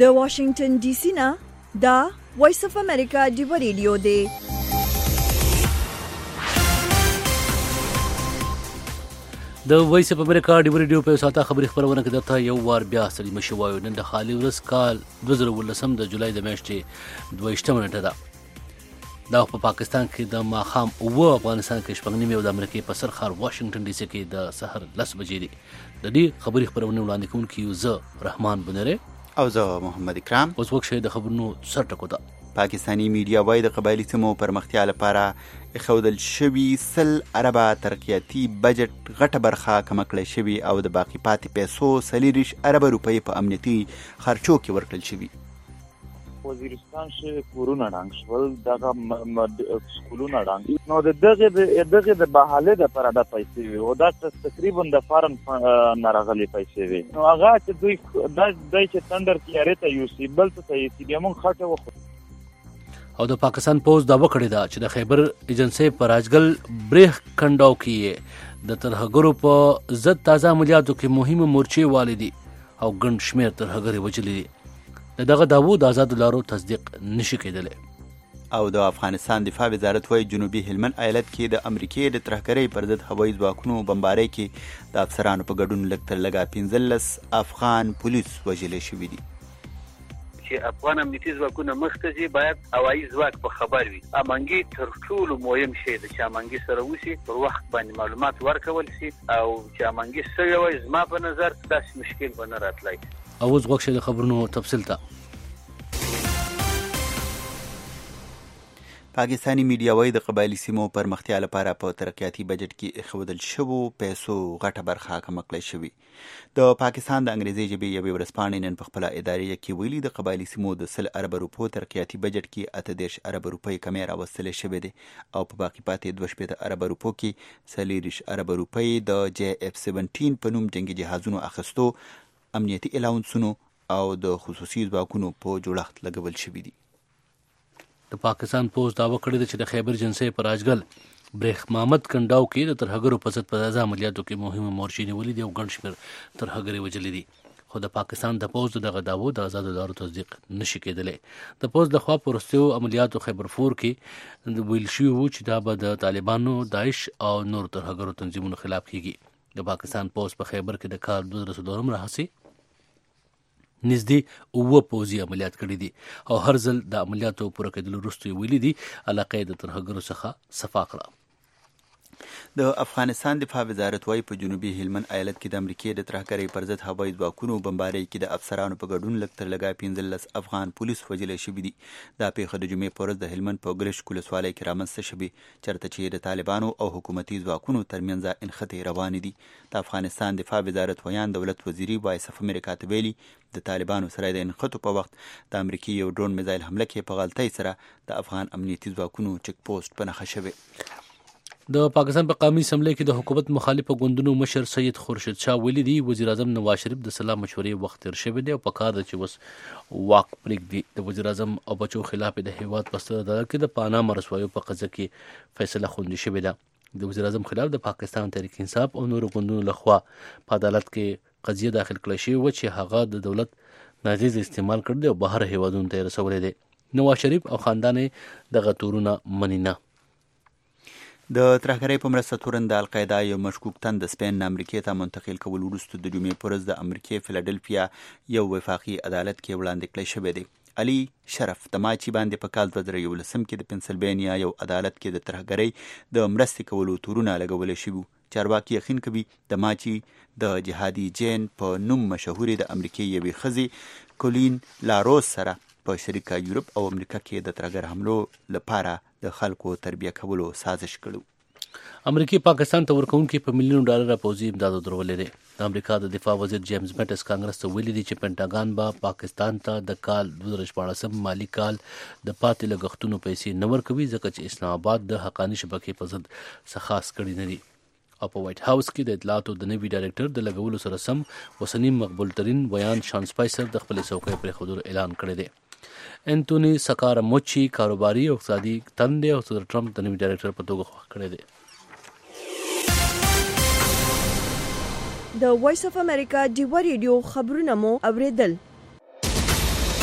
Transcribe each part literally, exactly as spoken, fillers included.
د واشنگټن ډي سي نه دا وایس اف امریکا ډیو ریډیو دی. د وایس اف امریکا ډیو ریډیو په ساته خبري خبرونه کې درته یو وار بیا سړي مشي وایو. نن د خالي ورځ کال دوه زره ولسم د جولای د میاشتې دویشتمه نیټه ده. دا په پاکستان کې د ماښام اوه، افغانستان کې شپږ نیمې او د امریکې په سر ښار واشنګټن ډي سي کې د سحر لس بجې دي. د دې خبري خبرونه وړاندې کوونکی یو زه رحمان بنره او زه محمد اکرام. اوس وخت د خبرونو سر ټکو ده. پاکستانی میډیا وايي د قبایلي سیمو پرمختیا لپاره اخودل شوي سل اربه ترقیاتي بجټ غټه برخه کمه کړې شوي او د باقي پاتې پیسو څلېرویشت اربه روپۍ په امنیتي خرچو کې ورکړل شوي. وزیرستان شه کورونه ډنګ شول، دغه سکولونه ډنګ نو د دغه دغه د بحاله د پر ادا پیسې وي او دا تقریبا د فارن نه راغلي پیسې وي. نو هغه چې دوی د دای چې تندر کیاره ته یو سی بل ته یې چې موږ خټه وخو. او د پاکستان پوز داوا کړی دا چې د خیبر ایجنسی په راجګل بریخ کنډاو کې د ترهګرو په ضد تازه عملیاتو کې مهمه مورچې والدي او ګڼ شمېر ترهګرې وجلې دي. دغه داوو د آزادو لارو تصدیق نشي کېدلی. او د افغانستان دفاع وزارت وايي جنوبي هلمند ایالت کې د امریکې د ترهګرۍ پر ضد هوایي ځواکونو بمبارۍ کې د افسرانو په ګډون لږ تر لږه پنځلس افغان پولیس وژلي شوي دي. چې افغان امنیتي ځواکونه مخته ځي باید هوایي ځواک په خبر وي. امنګي تر ټولو مهم شی دی چې امنګي سره وشي، پر وخت باندې معلومات ورکول شي او چې امنګي سوی وي زما په نظر داسې مشکل به نه راتلی. او اوس وخت د خبرونو تفصیل ته. پاکستانی میډیا وايي د قبایلي سیمو پرمختیا لپاره په ترقیاتي بجټ کې اخودل شوو پیسو غټه برخه کمه کړې شوې. د پاکستان د انګریزي ژبې یوې ورځپاڼې نن په خپله اداریه کې ویلي د قبایلي سیمو د سل اربه روپو ترقیاتي بجټ کې اته دېرش اربه روپۍ کمې راوستلې شوې دي او په باقي پاتې دوه شپېته اربه روپو کې څلېرویشت اربه روپۍ د جے اف سیونټین په نوم جنګي جهازونو اخیستو، امنیتي الاونسونو او د خصوصي ځواکونو په جوړښت لګول شوي دي. د پاکستان پوز داوا کړی دی چې د خیبر ایجنسی په راجګل بریخ محمد کنډاو کې د ترهګرو په ضد په تازه عملیاتو کې مهمه مورچې نیولې دي او ګڼ شمېر ترهګرې وژلې دي. خو د پاکستان د پوز دغه داوو د آزادو لارو تصدیق نشي کېدلی. د پوز لخوا په وروستیو عملیاتو خیبر فور کې ویل شوي وو چې دا به د طالبانو، داعش او نور ترهګرو تنظیمونو خلاف کېږي. د پاکستان پوز په خیبر کې د کال دوه زره څلورم راهیسې نږدې اووه پوځي عملیات کړي دي او هر ځل د عملیاتو پوره کېدلو وروسته یې ویلي دي علاقه یې د ترهګرو څخه صفا کړه. د افغانستان دفاع وزارت وايي په جنوبي هلمند ایالت کې د امریکې د ترهګرۍ پر ضد هوایي ځواکونو بمبارۍ کې د افسرانو په ګډون لږ تر لږه پنځلس افغان پولیس وژلي شوي دي. دا پیښه د جمعې په ورځ د هلمند په ګرشک ولسوالۍ کې رامنځته شوې چېرته چې د طالبانو او حکومتي ځواکونو ترمنځ انخښتې روانې دي. د افغانستان دفاع وزارت ویان دولت وزیري وایس اف امریکا ته ویلي د طالبانو سره د انخښتو په وخت د امریکې یو ډرون میزایل حمله کې په غلطۍ سره د افغان امنیتي ځواکونو چک پوسټ په نښه شوی. د پاکستان په قومي اسمبلی کې د حکومت مخالفه ګوندونو مشر سید خورشید شاه ویلي دي وزیر اعظم نواز شریف د سلا مشورې وخت تیر شوی دی او په کار ده چې اوس واک پرېږدي. د وزیر اعظم او بچو خلاف د هیواد په ستر عدالت کې د پاناما رسوایو په قضیه کې فیصله خوندي شوې ده. د وزیر اعظم خلاف د پاکستان تحریک انصاف او نورو ګوندونو لخوا په عدالت کې قضیه داخل کړی شوې وه چې هغه د دولت ناجیز استعمال کړی دی او بهر هیوادونو ته یې رسولی دی. نواز شریف او خاندان یې دغه تورونه مني نه. د ترهګرۍ په مرسته تورن د القاعده یو مشکوک تن د سپین نه امریکې ته منتقل کول وروسته د جمعې په ورځ د امریکې فیلادلفیا یو وفاقي عدالت کې وړاندې کړی شوی دی. علي شرف د ماچي باندې په کال دوه زره یولسم کې د پنسلوانیا یو عدالت کې د ترهګرۍ د مرستې کولو تورونه لګولی شوي. چارواکي یقین کوي د ماچي د جهادي جین په نوم مشهورې د امریکې یوې ښځې کولین لاروس سره په شریکه یورپ او امریکا کې د ترهګر حملو لپاره د خلکو تربیه کولو سازش کړو. امریکې پاکستان ته ورکوونکي په میلیونو ډالره پوځي امداد درولې دی. د امریکا د دفاع وزیر جیمز میټس کانګرس ته ویلي دي چې پینټاګان به پاکستان ته د کال دوه زره شپاړسم مالي کال د پاتې لګښتونو پیسې نه ورکوي ځکه چې اسلام آباد د حقاني شبکې په ضد څه خاص کړي نه دي. او په وایټ هاوس کې د اطلاعاتو د نوي ډایرکټر د لګولو سره سم اوسني مقبول ترین بیان شان سپایسر د خپلې څوکۍ پرېښودلو اعلان کړی دی. انتوني سکاراموچي کاروباري او اقتصادي تن دی او صدر ټرمپ د نوي ډایرکټر په توګه خوښ کړی دی. د وایس اف امریکا ډیو ریډیو خبرونه مو اوریدل.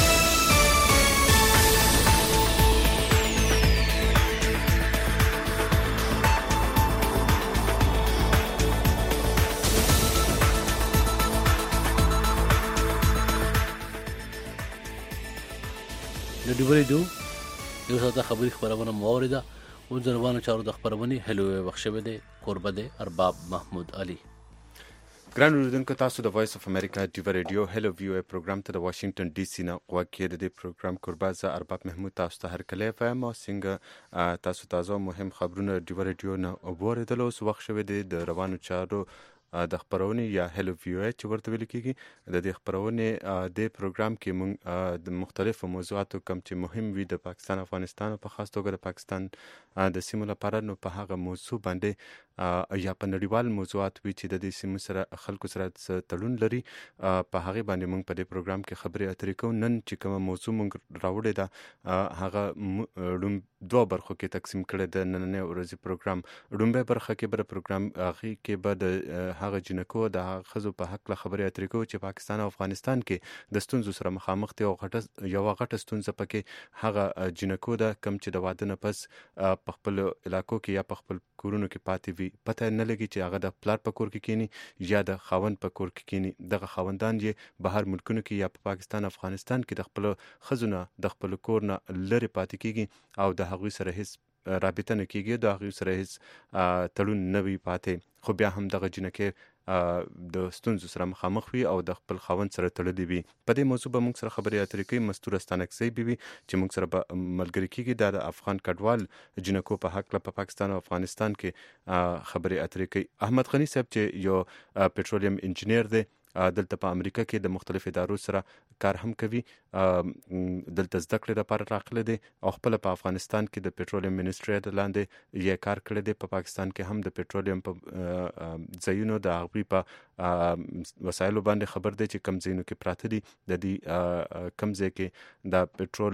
ډیوري ډو یو ساعته خبري خبرونه موریده او ځروانو چارو د خبرونه هلو بخښوي دي قربه دي ارباب محمود علي. ګران اوریدونکو، تاسو د وایس اف امریکا ډیو ریډیو هلو ویو پروګرام ته د واشنگټن ډي سي نه غوږ د دې پروګرام قربا ز ارباب محمود تاسو ته هر کله فهم او څنګه تاسو تازه مهم خبرونه ډیو ریډیو نه اوریدل اوس وخت شوی دی د روانو چارو د خبرونه یا هلو ویو چې ورته ویل کیږي د دې خبرونه د پروګرام کې موږ د مختلفو موضوعاتو کوم چې مهم وي د پاکستان افغانستان په خاص توګه د پاکستان د سیمو لپاره نو په هغه موضوع باندې یا په نړیوال موضوعات وي چې د دې سیمو سره خلکو سره تړون لري په هغه باندې موږ په دې پروګرام کې خبرې اترې کوو. نن چې کومه موضوع موږ راوړې ده هغه دوم دوه برخو کې تقسیم کړي د نننۍ ورځې پروګرام. لومړی برخه کې به پروګرام هغه کې به د هغه جنکو د خزو په حق له خبرې اترې کوو چې پاکستان او افغانستان کې د ستونزو سره مخامخ دي او غټه یو غټه ستونزه پکې هغه جنکو ده کم چې د واده نه پس په خپل علاقو کې یا په خپل کورونو کې پاتې وي، پته نه لګي چې هغه د پلار په کور کې کینی یا د خاوند په کور کې کینی. دغه خاوندان یې بهر ملکونو کې یا په پاکستان افغانستان کې د خپل خزونه د خپل کور نه لري پاتې کیږي او د هغوی سره هیڅ رابطه نه کیږي، د هغوی سره هیڅ تړون نه وي پاتې، خو بیا هم دغه جنکې د ستونزو سره مخامخ وي او د خپل خاوند سره تړلې وي. په دې موضوع به موږ سره خبرې اترې کوي مستور استانکزی بیبي چې موږ سره به ملګری کیږي د افغان کډوال جنکو په حق له په پاکستان او افغانستان کې خبرې اترې کوي. احمد غنی صاحب چې یو پټرولیم انجینیر دی دلته په امریکا کې د مختلف ادارو سره کار هم کوي، دلته زده کړې لپاره راغلی دی او خپل په افغانستان کې د پټرولیم منسټري د لاندې یې کار کړی دی. په پاکستان کې هم د پټرولیم په ځایونو د هغوی په وسایلو باندې خبر دی چې کم ځایونو کې پراته دي، د دې کم ځای کې د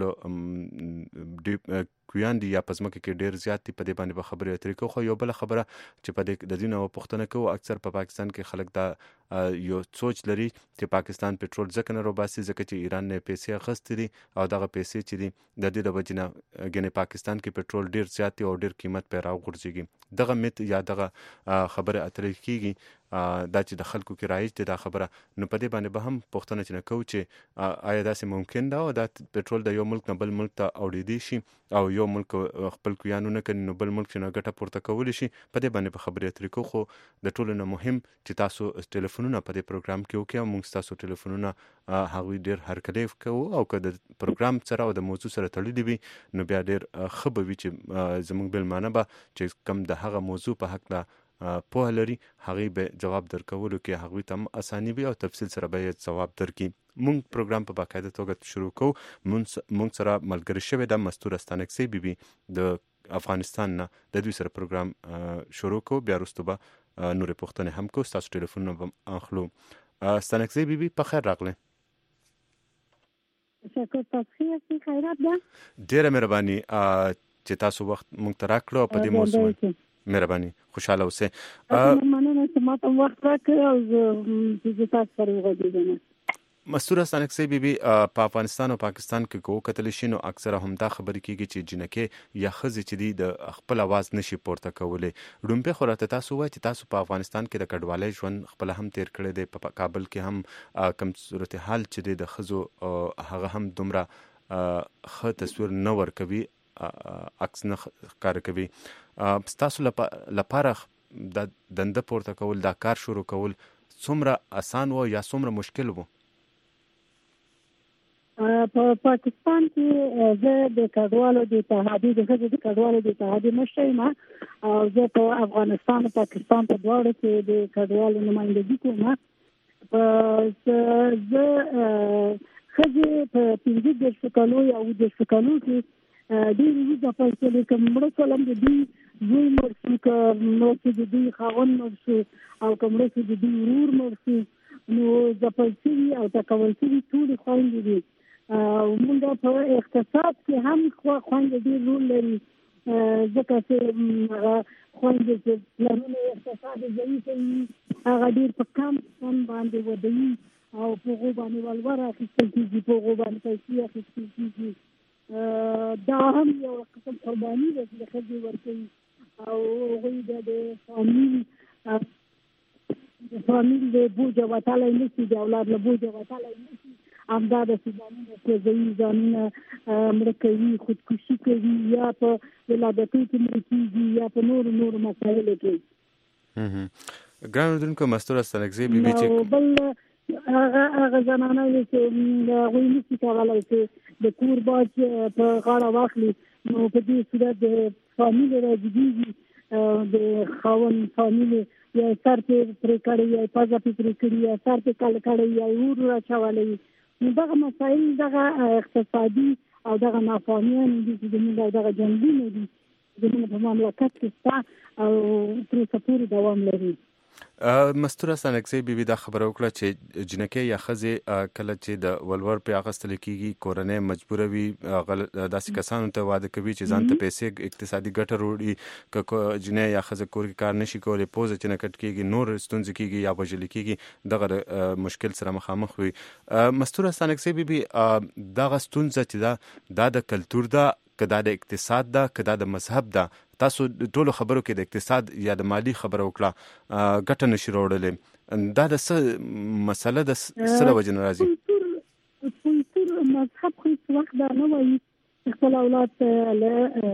پټرولو کویان دي یا په ځمکه کې ډیر زیات دي. په دې باندې به خبرې اترې کوو. خو یو بله خبره چې په دې د دې نه پوښتنه کوو، اکثر په پاکستان کې خلک دا یو سوچ لري چې پاکستان پټرول ځکه نه روباسي ځکه چې ایران نه پیسې اخیستې دي او دغه پیسې چې دي د دې د وجې نه ګنې پاکستان کې پټرول ډیر زیات دی او ډیر قیمت پرې راوغورځېږي. دغه میت یا دغه خبره اترې کیږي دا چې د خلکو کې رایج دی دا خبره. نو په دې باندې به هم پوښتنه چې نه کوو چې آیا داسې ممکن ده او دا پټرول د یو ملک نه بل ملک ته اوړېدی شي او یو ملک خپل کویانو نه کوي نو بل ملک چې نه ګټه پورته کولی شي. په دې باندې به خبرې اترې کوو. خو د ټولو نه مهم چې تاسو ټلیفونونه په دې پروګرام کې وکړئ او موږ ستاسو ټلیفونونه هغوی ډېر هرکلی کوو او که د پروګرام سره او د موضوع سره تړلي وي نو بیا ډېر ښه به وي چې زموږ میلمانه به چې کوم د هغه موضوع په هکله پوهه لري هغوی به جواب درکولو کې هغوی ته هم اساني وي او تفصیل سره به یې جواب درکړي. مونږ پروګرام په باقاعده توګه شروع کوو. مونږ سره ملګری شوی ده مستور استانکزی بیبي د افغانستان نه، د دوی سره پروګرام شروع کوو، بیا وروسته به نورې پوښتنې هم کوو، ستاسو ټلیفونونه به اخلو. استانکزی بیبي په خیر راغلی. ډېره مهرباني چې تاسو وخت مونږ ته راکړو په دې موضوع مهرباني، خوشاله اوسئ. مننه چې ما ته وخت راکړ او زه تاسو سره وغږېدم. مستور استانکزی بیبي په افغانستان او پاکستان کې کو کتل شي نو اکثره هم دا خبرې کیږي چې جنکې یا ښځې چې دي د خپل اواز نشي پورته کولی. لومبه خو راته تاسو وایي چې تاسو په افغانستان کې د کډوالۍ ژوند خپل هم تیر کړی دی، په کابل کې هم کم صورتحال چې دی د ښځو هغه هم دومره ښه تصویر نه ورکوي، عکس نه ښکاره کوي. ستاسو لپاره د دنده پورته کول دا کار شروع کول څومره اسان و یا څومره مشکل و؟ په پاکستان کې زه د کډوالو د اتحادیې د ښځو د کډوالو د اتحادیې مشر یم او زه په افغانستان او پاکستان په دواړو کې د کډوالو نمایندګي کوم. زه ښځې په پنځه دېرش کالو یا اووه دېرش کالو کې ډېرې وروسته فیصلې کوم مړه شولم، د دوی زوی مړ شو، که مړه شو د دوی خاوند مړ شو او که مړه شو د دوی ورور مړ شو، نو ځپل شوي او ټکول شوي ټولې خویندې دي. موږ په اقتصاد کې هم خویندې ډېر رول لري، ځکه چې هغه خویندې چې پلرونه اقتصاد یې ضعیفه وي هغه ډېر په کم سن باندې ودوي او په هغو باندې ولور اخیستل کېږي، په هغو باندې پیسې اخیستل کېږي. دا هم یو قسم قرباني ده چې د ښځې ورکوي او هغوی د فامیل د فامیل د بوجه وتلی نه شي، د اولاد له بوجه وتلی نه شي همدا د ځانونه کوي ځانونه مړه کوي خودکشي کوي یا په ولادتو کې مړه کیږي یا په نور نور مسایلو کې. ګران اردوونکو مستوره ستانکزی بي بي چې بل هغه هغه زنانه چې هغوی نشي کولی چې د کور باج په غاړه واخلي، نو په دې صورت د فامیل راځي د خاوند فامیل یا سر پې پرې کړی یا پزه پې پرې کړي یا سر پې کل کړی یا اور راچولی، نو دغه مسایل دغه اقتصادي او دغه نافامیان دي چې زموږ او دغه جنګونه دي زموږ په مملکت کې شته او تر اوسه پورې دوام لري. مستوره ستانکزی بي بي دا خبره وکړه چې جنکې یا ښځې کله چې د ولور پې اخیستل کېږي کورنۍ مجبوره وي داسې کسانو ته واده کوي چې ځان ته پیسې اقتصادي ګټه وروړي، که جنۍ یا ښځه کور کې کار نشي کولی پوزه چې نه کټ کېږي نور ستونزې کېږي یا وژلې کېږي دغه مشکل سره مخامخ وي. مستوره ستانکزی بي بي دغه ستونزه چې دا دا د کلتور ده که دا د اقتصاد ده که دا د مذهب ده، تاسو ټولو خبرو کې د اقتصاد یا د مالی خبره وکړه ګټه نشي راوړلی، دا د څه مسله د څه له وجې نه راځي؟ کلتور مذهب خو هېڅ وخت دا نه وایي چې خپل اولاد له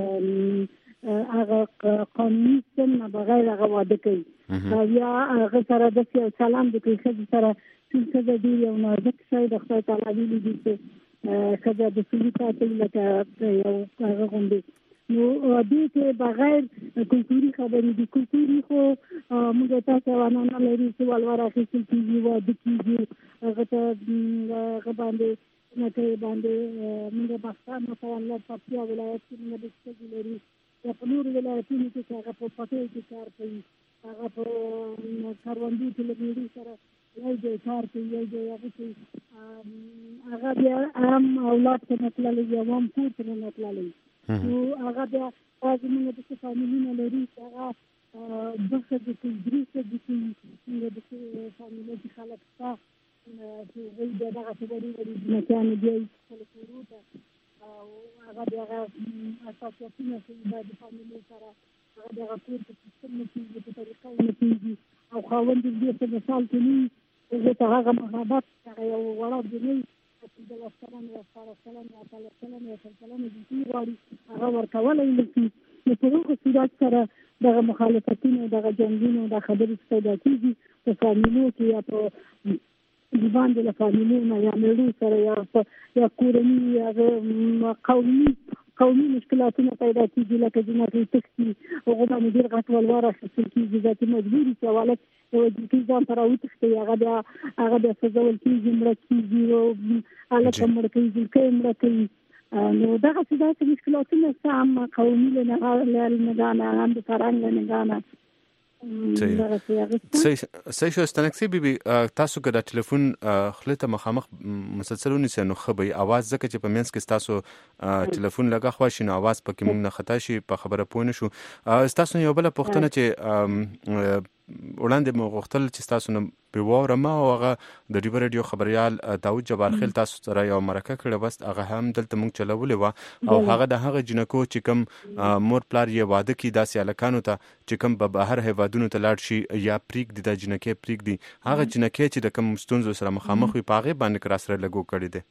هغه قانوني سن نه بغیر هغه واده کوي او یا هغه سره داسې یو چلند وکړي ښځې سره چې ښځه ډېر یو نازک شی د خدای تعالی ویلي دي چې ښځه د سلوک کوي لکه یو هغه غوندې، نو دې کې بغیر کلتوري خبرې دي. کلتوري خو موږ تاسو عنعنه لري چې ولور اخیستل کېږي، واده کېږي، هغه ته هغه باندې نکرې باندې موږ پاکستان مثلا پکتیا ولایت کې موږ د ښځې لري یا په نورو ولایتونو کې چې هغه په پټیو کې کار کوي، هغه په کروندو کې له میړو سره یو ځای کار کوي یو ځای هغه کوي، هغه بیا عام اولاد ته نه تللی یا عام کور ته نه تللی، نو هغه بیا بعضې موږ داسې فامیلونه لري چې هغه دوه ښځې کوي درې ښځې کوي، موږ داسې فامیله کې خلک شته چې هغوی بیا دغسې وړې وړې ځمکیانې بیایي خپلو کورو ته او هغه بیا هغه اساسیتونه کوي دا د فامیلو سره، هغه بیا هغه کور په سیستم نه کېږي په طریقه یې نه کېږي او خاوند یې ډېر څه مثال کې نه وي، هغې ته هغه محبت هغه یو وړه جنۍ پنځلس کلن یا شپاړس کلن یا اتلس کلن یا شل کلن جنسي غواړي هغه ورکولی نه شي، نو په هغه صورت سره دغه مخالفتونه دغه جنګونه دا خبرې پیدا کېږي په فامیلو کې یا په باندې له فامیلو نه یا میړو سره یا یا کورني یا قومي قومي مشکلاتونه پیدا کېږي لکه جنکۍ تښتي هغو باندې ډېر غټ ولور اخیستل کېږي ذاتي مجبوري چې اولک یوه جنکۍ ځان ته راوتښتوي هغه بیا هغه بیا سوځول کېږي مړه کېږي هلکه مړه کوي جنکۍ مړه کوي، نو دغسې داسې مشکلاتونه شته هم قومي له نګاه نه هم د فرهنګ له نګاه نه. صحیح شو ستانکزی بي بي تاسو که دا ټلیفون خولې ته مخامخ مسلسل ونیسئ نو ښه به وي، اواز ځکه چې په منځ کې ستاسو ټلیفون لږه خوا شي نو اواز پکې موږ نه خطا شي په خبره پوه نه شو. ستاسو نه یو بله پوښتنه چې وړاندې مو غوښتل چې ستاسو نه پرې واورم او هغه د ډیبه راډیو خبریال داود جبارخیل تاسو سره یو مرکه کړې وه، هغه هم دلته موږ چلولې وه او هغه د هغه جنکو چې کوم مور پلار یې واده کړي داسې هلکانو ته چې کوم به بهر هیوادونو ته لاړ شي یا پرېږدي دا جنکۍ پرېږدي، هغه جنکۍ چې د کوم ستونزو سره مخامخ وي په هغې باندې که را سره لګو کړی دی؟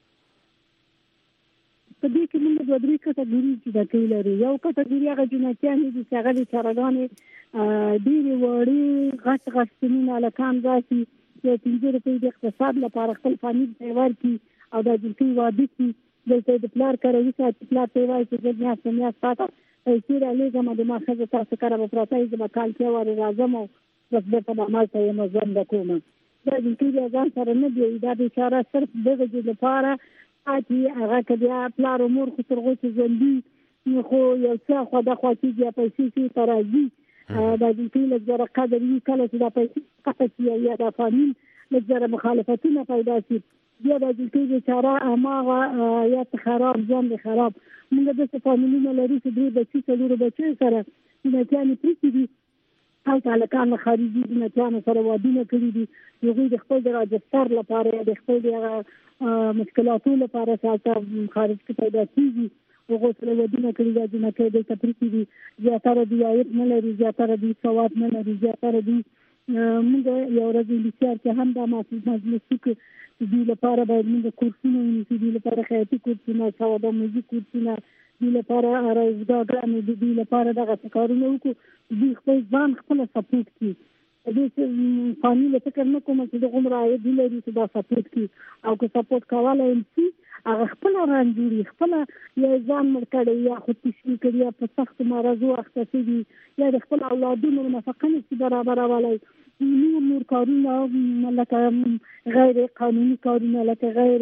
په دې کې موږ دوه درې کټګوري جنکۍ لرو. یو کټګوري هغه جنکیانې دي چې هغه بېچارهګانې ډېرې وړې غټ غټ سنونه هلکان راشي یو پنځه روپۍ د اقتصاد لپاره خپل فامیل ته یې ورکړي او دا جنکۍ واده کړي، دلته د پلار کره وساتي، پلار ته یې وایي چې زه میاشت په میاشت تا ته پیسې رالېږم د ما ښځه تاسو کره به پرته وي زه به کال کې وارې راځم او بس بېرته به همالته یم ژوند به کوم. دا جنکۍ بیا ځان سره نه بیایي، دا بېچاره صرف دغه جې لپاره پاتې هغه که بیا پلار و مور خو تر هغو چې ژوندي خو یو څه خواده خوا کېږي یا پیسې چې ته راځي دا جنکۍ لږ زره قدر وي، کله چې دا پیسې قطع شي یا دا فامیل لږ زره مخالفتونه پیدا شي بیا دا جنکۍ بېچاره هماغه یا ته خراب ژوند یې خراب. موږ داسې فامیلونه لرو چې درې بچي څلورو بچیو سره جنکیانې پرېښي دي، هلته هلکان له خارجي جنکیانو سره وادونه کړي دي، هغوی د خپل د راجستر لپاره یا د خپل د هغه مشکلاتو لپاره چې هلته خارج کې پیدا کېږي هغو سره ودونه کړي دا جنکۍ دلته پرېښي دي، زیاتره دوی عاید نه لري، زیاتره دوی سواد نه لري، زیاتره دوی موږ یو ورځ انګلیسیار کې هم دا مجلس وکړ چې دوی لپاره باید موږ کورسونه ونیسو، دوی لپاره خیاطي کورسونه، سواد آموزي کورسونه، دوی لپاره آرایشګاهګانې، دوی لپاره دغه کارونه وکړو، دوی خپل ځان خپله سپورټ کړي. دې فامي له فکر نه کوم چې د عمر عاید لري چې دا سپورټ کی او که سپورټ کولای شي هغه خپل ران جوړي، خپل یا ځان مړ کړي یا خودکشي کړي یا په سخت مرزو اخته شي یا د خپل اولادونو نفقه نشي برابرولای. نور نور کارونه لکه غیر قانوني کارونه، لکه غیر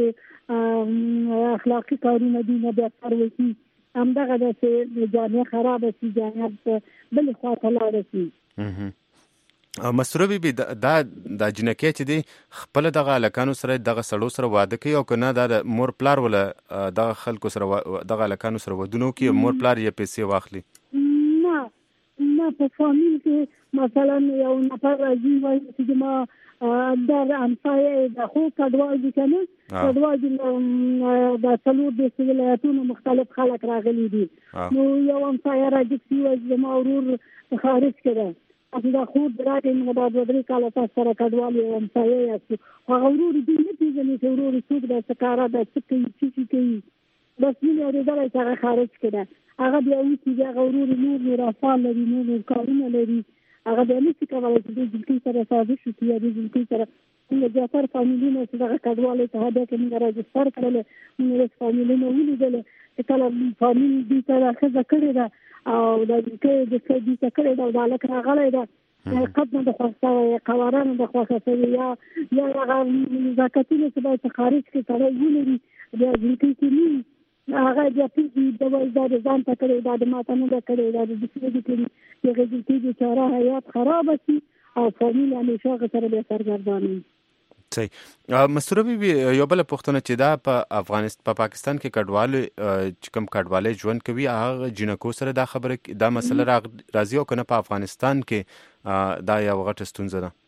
اخلاقی کارونه دي نه بیا کاروي. همدغه د جامعه خراب شي، جامعه بل خواته لاړ شي. مسروه بیبي دا د جنکې چې دی خپل دغه الکانو سره دغه سړو سره واده کوي او کنه د مور پلار ولا دغه خلکو سره دغه الکانو سره ودونو کوي، مور پلار یې پیسې واخلي؟ نه نه، په فامیل کې مثلا یو نفر راځي وایي چې ما د همسایه د خو کډوال دي کنه، کډوال دي د څلور د ولایتونو مختلف خلک راغلي دي، نو یو همسایه راځي چې وایي ما ورور خارج کړه چې دا خو درته موږ د دوه کاله تاسو سره کډوال یو همسایه یاست، هغه ورور دې نه پیژني چې ورور څوک د سکاره د څه کوي کوي بس نه اورېدل چې هغه خارج کړه، هغه بیا وایي هغه ورور نور نور افعال لري، نور کارونه لري، هغه بیا نشي کولای چې د ځمکې سره سازش وکړي یا د ځمکې سره. موږ زیاتره فامیلونه چې دغه کډوال اتحادیه کې موږ راجستر کړل، موږ فامیلونه ولیدل چې کله فامیل دې سره ښځه کړې ده او د دې د څه دې کړه دا د الک راغلی دا قدمه د خوښه قوارانه د خوښه یا یا هغه زکاتونه چې باید خارج کې کړی ولري بیا دې کې نه هغه بیا په د وایي ځان ته کړی دا د ماته نه کړی دا د څه دې کړی چې دې دې چاره حیات خراب شي او فامیل همیشه غتر به سرګرداني. صحیح. مسروه بیبي یو بل پوښتنه چې دا په افغانستان په پاکستان کې کډوال چې کوم کډوالۍ ژوند کوي هغه جنکو سره دا خبره دا مسله راځي او کنه په افغانستان کې دا یو غټه ستونزه ده؟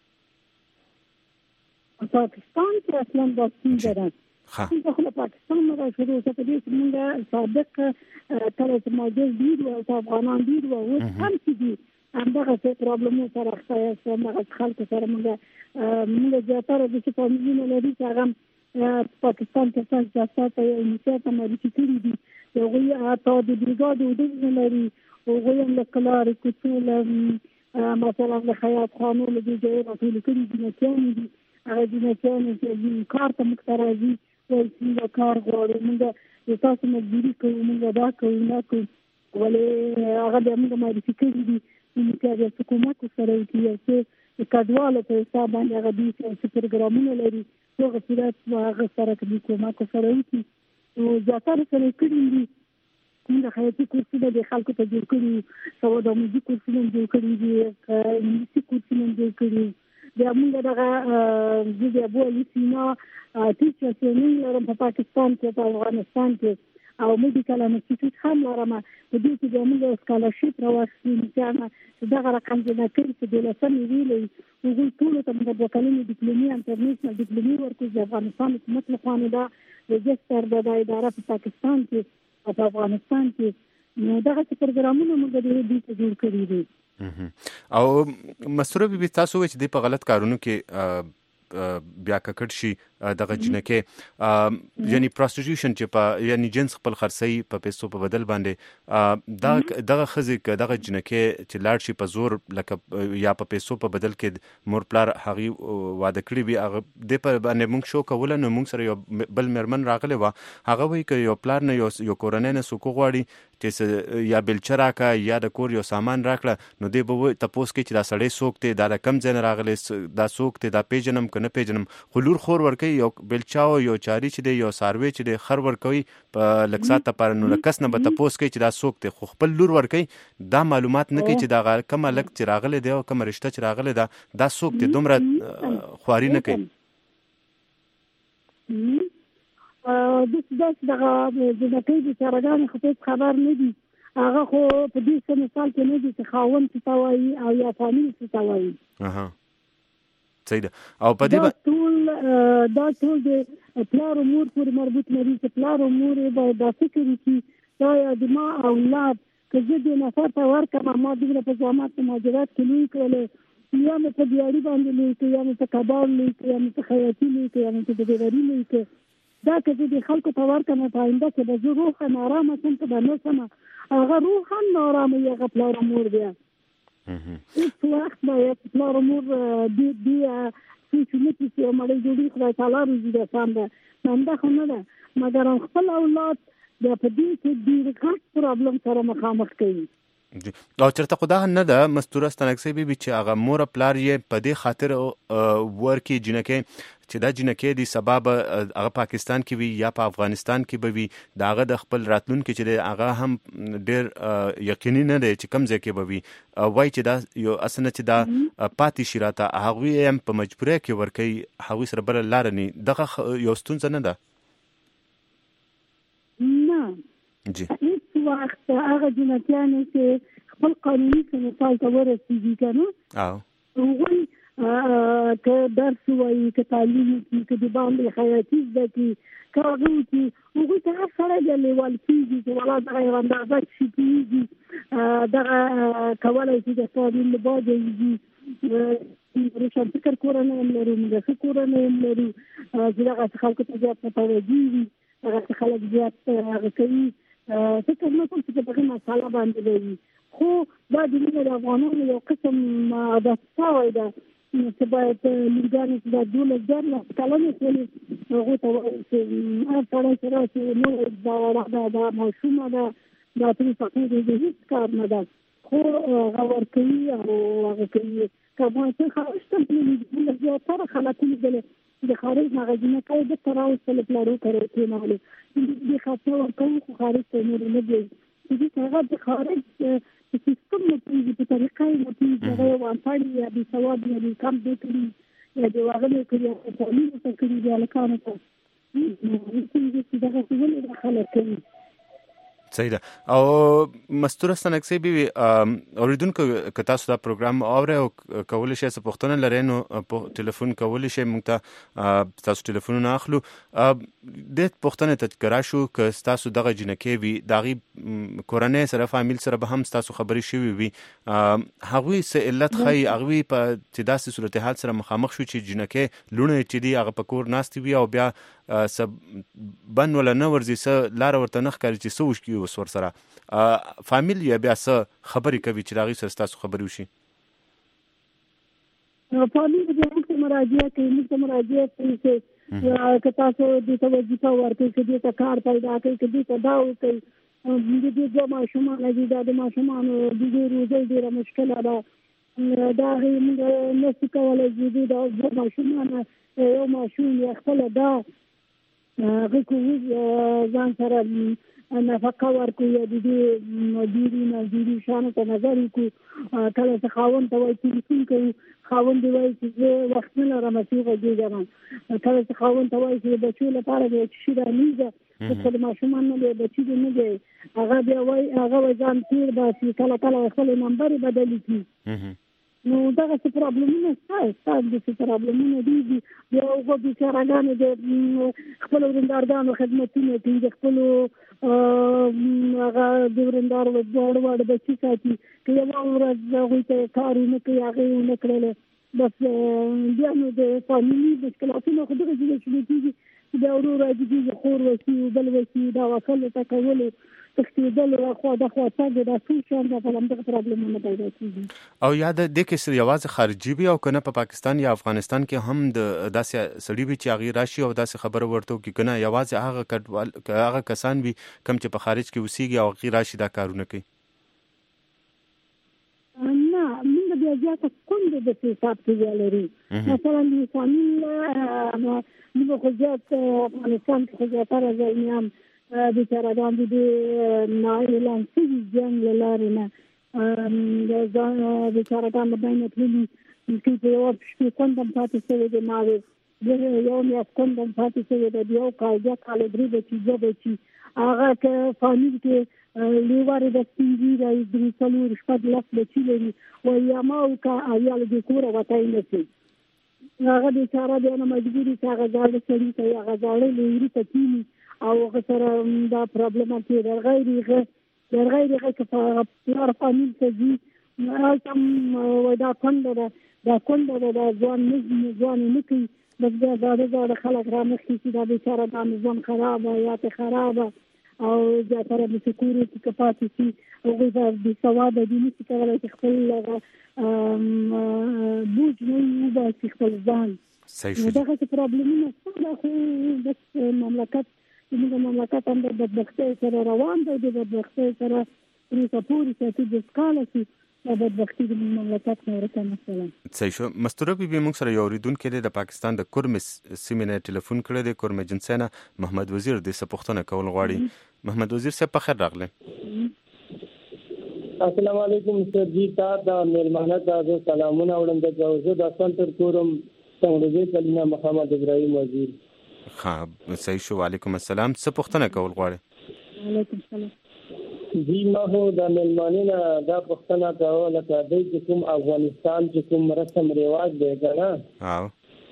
پاکستان کې اصلا دا ستونزه ده. ها خو پاکستان نه شروع څه دې چې موږ سابق تر څو موجود دي او افغانان دي او هم چې دي همدغه څه پرابلمونه سره ښه همدغه خلکو سره موږ موږ زیاتره د چې فامیلونه لري چې هغه پاکستان کې څنګه جاسات او انشاءات معرفي کړي دي، هغوی اته د بریګاډ ودونه لري، هغوی هم له کلارې کوڅو مثلا د خیاط خانو له دې ځای راټول کړي جنکیان دي، هغه جنکیان چې کار ته موږ ته راځي وایي چې کار غواړو، موږ تاسو مجبوري کوو، موږ دا کوو نه کوو، ولې هغه بیا موږ معرفي کړي دي چې د حکومت سره یو څه کډوالو په حساب باندې هغه دي چې پروګرامونه لري هغه صورت هغه سره کوي حکومت سره وي او زیاتره سره کړي دي. موږ خیاطي کورسونه د خلکو ته جوړ کړي، سواد آموزي کورسونه جوړ کړي دي، انګلیسي کورسونه جوړ کړي بیا موږ دغه د ابو علي سینا ټیچر ټریننګ لرم په پاکستان کې په افغانستان کې او میډیکل انسټیټیوټ هم لرم، په دې کې موږ سکالرشپ راوړو چې دغه رقم جنا کړی چې د لسمې ویلې هغوی ټولو ته موږ د کلمې ډیپلومي انټرنیشنل ډیپلومي ورکوي د افغانستان حکومت لخوا نه دا رجسټر د اداره په پاکستان کې او په افغانستان کې نو دغه پروګرامونه موږ د دې جوړ کړی دي. او مسروه بیبي تاسو وایي چې د په غلط کارونو کې بیا ککړ شي دغه جنکې یعنی پروستیټیوشن چې په یعنی جنس خپل خرڅي په پیسو په بدل باندې دا دغه خزي دغه جنکې چې لاړ شي په زور لکه یا په پیسو په بدل کې مور پلار هغه واده کړی وي هغه د په باندې موږ شو کول نو موږ سره یو بل مرمن راغلی و هغه وایي چې یو پلار نه یو یو کورنۍ نه سکو غواړي چې یا بلچرا کا یا د کور یو سامان راکړه نو دی به تاسو کې چې دا سړی سوک ته دا کم ځای راغلی دا سوک ته دا پیجنم کنه پیجنم خلور خور ورکي یو بلچاو یو چاري چې دی یو ساروي چې دی خر ورکوي په لکسات پر نو لکس نه به تاسو کې چې دا سوک ته خو خپل لور ورکي دا معلومات نه کوي چې دا کم لک چې راغلی دی او کم رشتہ چې راغلی دا دا سوک ته دومره خواري نه کوي. د داس دغه د نکې د سرګان خپل خبر نه دي هغه خو په دې سم مثال کې نه دي چې خاون څه توایي او یا فامیل څه توایي. اها صحیح ده. او په دې ټول دا ټول د پلار امور پورې مربوط نه دي چې پلار امور باید د فکر کې دا یا د ما اولاد که زه د نفر ته ورکړم ما دومره په جامعات مهاجرت کې لوی کړل یا مې په دیاري باندې لیکي یا مې په کباب لیکي یا مې په خیاطي لیکي یا مې په ډیوري لیکي دا که د خلکو په ورکه نه پاینده کې به زه روحا نارامه شم که به نه شم هغه روحا نارامه یې هغه پلار مور بیا هیڅ وخت باید پلار مور دې سوچ نه کړي چې مړی جوړي خدای تعالی روزي ده سم ده منده خو نه ده مګر خپل اولاد د په دې کې ډېر غټ پرابلم سره مخامخ کوي او چرته خدا نه ده مستوره ستنکسي بي چې هغه مور پلار یې په دې خاطر ورکی جنکه چې دا جنکه دي سبب هغه پاکستان کې وي یا په افغانستان کې به وي دا هغه د خپل راتلون کې چې هغه هم ډېر یقیني نه دی چې کم ځای کې به وي وای چې دا یو اسنه چې دا پاتې شراته هغه هم په مجبورۍ کې ورکی هغه سره بل لار نه دغه یو ستونزه نه ده نه جی هیڅ وخت هغه جنتیانو چې خپل قانوني مثال ته ورسېږي کنه او هغوی که درس وایي که تعلیم وکړي که د باندې خیاطي زده کړي که هغه وکړي هغوی ته هر سړی بیا لیوال کېږي چې والا دغه یو اندازه چې کېږي دغه کولی شي د تعلیم له باجه وځي روشن فکر کورنۍ هم لرو موږ ښه کورنۍ هم لرو چې دغسې خلکو ته زیات متوجه وي هغسې خلک زیات هغه کوي فکر نه کوم چې په دغه مساله باندې لري خو دا د موږ د افغانانو یو قسم عادت شوی ده چې باید لورګانې چې دا دولس دیارلس کلنې شولې هغوی ته وایي چې هر سړی چې راشي نو دا وړه ده دا ماشومه ده دا ترې فقیر د هېڅ کار نه ده خو هغه ورکوي او هغه کوي که ما چې خارج ته تللي دولس زیاتره خلک ولیدلې د خارج هغه جنکۍ دلته راوستلې پلارو کړی کېنولې دې خاطر ورکوي خو خارج ته نور نه دی چې هغه د خارج په سیستم نه پوهېږي په طریقه یې نه پوهېږي هغه یو انپړ یا بې سواد یا بې کم دی کړي یا د واغلې کړي یا تعلیم ورته کړي د هلکانو ته پوهېږي چې دغسې ولې دا خلک کوي صحیح ده او مستوره ستنکسي بي اوریدونکو که تاسو دا پروګرام اورئ او کولی شئ څه پوښتنه لرئ نو ټلیفون کولی شئ موږ ته تاسو ټلیفونونه اخلو دې پوښتنې ته که راشو که ستاسو دغه جنکې وي د هغې کورنۍ سره فامیل سره به هم ستاسو خبرې شوي وي هغوی څه علت ښایي هغوی په چې داسې صورتحال سره مخامخ شو چې جنکې لوڼې چې دي هغه په کور ناستې وي او بیا بن ولا نه ورځي څه لاره ورته نه ښکاري چې څه وشکي اوس ورسره فامیل یا بیا څه خبرې کوي چې د هغوی سره ستاسو خبرې وشي فامیل به موږ ته مراجعه کوي موږ ته مراجعه کوي چې که تاسو دې ته وظیفه ورکوئ که دې ته کار پیدا کوئ که دې ته دا وکړئ د دې دوه ماشومان دي دا د ماشومانو د دې روزۍ ډېره مشکله ده دا هغې موږ نشو کولی چې دا دوه ماشومان یو ماشوم یا خپله دا هغه کوو ځان سره نفقه ورکړو یا د دې مدیري مزدوري شیانو ته نظر وکړو کله چې خاوند ته وایي تلیفون کوي خاوند دی وایي چې زه وخت نه لرم چې وغږېږم کله چې خاوند ته وایي چې د بچو لپاره به یو شي رانیږه خو د ماشومان نه دی بچي دی نه دی هغه بیا وایي هغه وایي ځان تېر باسي کله کله خپل نمبر یې بدلې کړي نو دغسې پرابلمونه شته شته داسې پرابلمونه دي بیا هغه بیچارهګانې د خپلو ورندارګانو خدمتونه کوي د خپلو هغه د ورندار واړه واړه بچي ساتي که یوه ورځ هغوی ته کار ونه کوي هغې یې ونه کړلی بس بیا نو د فامیلي مشکلاتونه خو دغه ځینې شروع کېږي چې بیا ورو راځي کېږي خور وسي بل وسي دا وکل ته کولو تښتېدل خوا دخوا تګ دا ټول شیان دا په همدغه پرابلمونه پیدا کېږي او یا د دې کې یوازې خارجي وي او که نه په پاکستان یا افغانستان کې هم د داسې سړي وي چې هغې راشي او داسې خبره ورته وکړي که نه یوازې هغه کډوال هغه کسان وي کوم چې په خارج کې اوسېږي او هغې راشي دا کارونه کوي نه موږ بیا زیاته کونډې داسې حساب کې بیا لرو مثلا د فامیل موږ خو زیات افغانستان کې خو زیاتره زلمیان بیچارهګان دي د نااعلان شوي جنګ له لارې نه بیچارهګان له بینه تللي چې په یوه شپې کونډ هم پاتې شوی دی ماوې یو میاشت کونډ هم پاتې شوی دی د یو کال دوه کاله درې بچي دوه بچي هغه که فامیل کې لیوارې د سپین ږیره درې څلور شپږ لس بچي لري وایي اما وکړه او یا له دې کوره وتی نه شي هغه بیچاره بیا نه مجبور چې هغه زاړه سړي ته هغه زاړه لیوري ته کښېني او هغه سره دا پرابلم کې در غیر هغه در غیر هغه که پلار فامیل ته ځي تم ودا کونډه ده دا کونډه ده دا ځوان نه ځوان نه کوي بس دا دا د خلک را مخکې چې دا بیچاره دا نظام خرابه یا ته خرابه او زیاتره د سکیورټي کپاسټي شي هغوی به بېسواده دي نشي کولی چې خپل بوج نه وباسي خپل ځان نو دغسې پرابلمونه شته دا خو بس مملکت زموږ مملکت هم د بدبختۍ سره روان دی د بدبختۍ سره وروسته پورې چې اته دېرش کاله شي دا بدبختي د مملکت نه ورکه مثلا صحیح شو. مستوره بیبي موږ سره یو اورېدونکی دی د پاکستان د کرمې سیمې نه ټلیفون کړی دی کرمې جنسۍ نه محمد وزیر دی څه پوښتنه کول غواړي. محمد وزیر صاحب په خیر راغلی. السلام علیکم سر جی تا دا مهربانه تاسو سلامونه وړاندې کوم زه د سنټر کورم څنګه کلینا محمد ابراهیم وزیر. ها صحیح شو. وعلیکم السلام. څه پوښتنه کول غواړي؟ وعلیکم السلام. جی ما هو د ملمانینه دا پښتنه کوله چې د کوم افغانستان چې کوم رسم رواج دی کنه او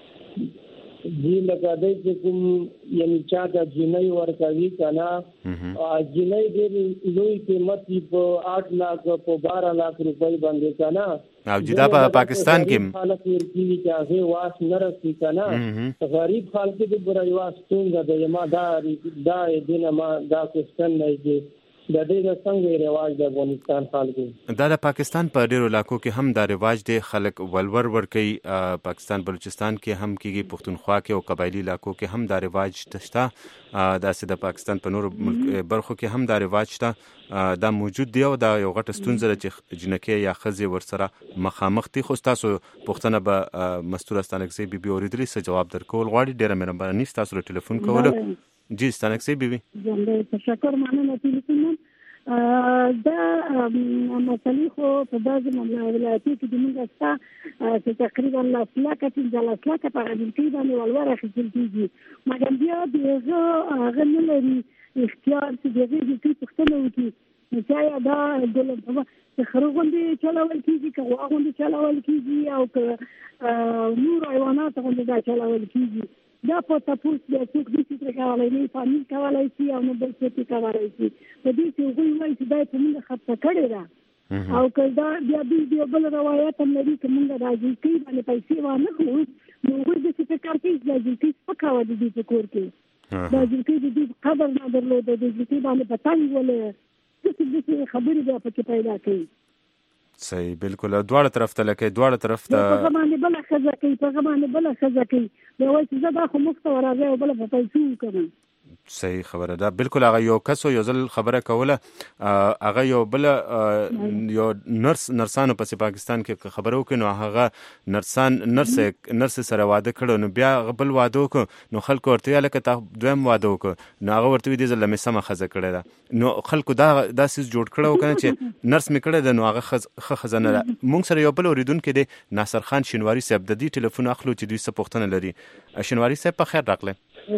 جی لکه د کوم یعنی چا د جنۍ ورکوي کنه جنۍ د لوی قیمت په آټ لاکھ په بارہ لاکھ روپۍ باندې کنه او جدا په پاکستان کې حالت ورکی چې هغه واس نه رسي کنه غریب خلک د برای واس څنګه د یما دا دا دینه ما دا کوستن نه دی د دې د څنګه رواج د افغانستان خلکو دا د پاکستان په ډیرو علاقو کې هم دا رواج دی خلک ولور ورکوي پاکستان بلوچستان کې هم کېږي پښتونخوا کې او قبایلی علاقو کې هم دا رواج شته داسې د پاکستان په نورو برخو کې هم دا رواج شته دا موجود دی او دا یو غټه ستونزه ده چې جنکې یا ښځې ورسره مخامخ دي خو ستاسو پوښتنه به مستوره ستانکزۍ بیبي اورېدلې څه جواب درکول غواړي ډېره مهرباني ستاسو له ټلیفون کولو. جی ستانکزۍ بیبي تشکر مننه ټلیفون دا مسلې خو په بعضې ولایتونو کې زموږ شته چې تقریبا لس لکه پنځه لس لکه په هغه جنکۍ باندې ولور اخیستل کېږي مګر بیا د هغه هغه نه لري اختیار چې د هغې جنکۍ پوښتنه وکړي نو چایا دا د خره غوندې چلول کېږي که غوا غوندې چلول کېږي او که نور حیوانات غوندې دا چلول کېږي دا په تاسو د څوک د څه کولای نه فامیل کولای شي او نو بل څه کولای شي په دې کې وګورئ وایي چې دا په موږ خطه کړی دا او که دا بیا د بل روایت هم لري چې موږ راځي کې باندې پیسې وانه خو نو وګورئ د څه کار کوي د دې څه پکاوه د دې کور کې دا د دې قدر نه درلود د دې باندې پتاوي ولې څه خبرې بیا پکې پیدا کوي. صحیح بالکل دواړه طرف ته لکه دواړه طرف ته په باندې بل خزه کوي په باندې بل خزه کوي دا وایي چې دا خو مخته ورغی او بل په پیسو کوي. صحیح خبره ده بالکل هغه یو کس یو ځل خبره کوله هغه یو بل یو نرس نرسانو پسې پاکستان کې خبره وکړه نو هغه نرسان نرس نرس سره واده کړو نو بیا بل واده وکړو نو خلکو ورته ویل که تا دویم واده وکړو نو هغه ورته وی دې ځل مې سمه ښځه کړې ده نو خلکو دا داسې جوړ کړی و که نه چې نرس مې کړی ده نو هغه ښه ښځه نه ده. موږ سره یو بل اورېدونکی دی ناصر خان شینواري صاحب د دې ټلیفون اخلو چې دوی څه پوښتنه لري. شینواري صاحب په خیر راغلی.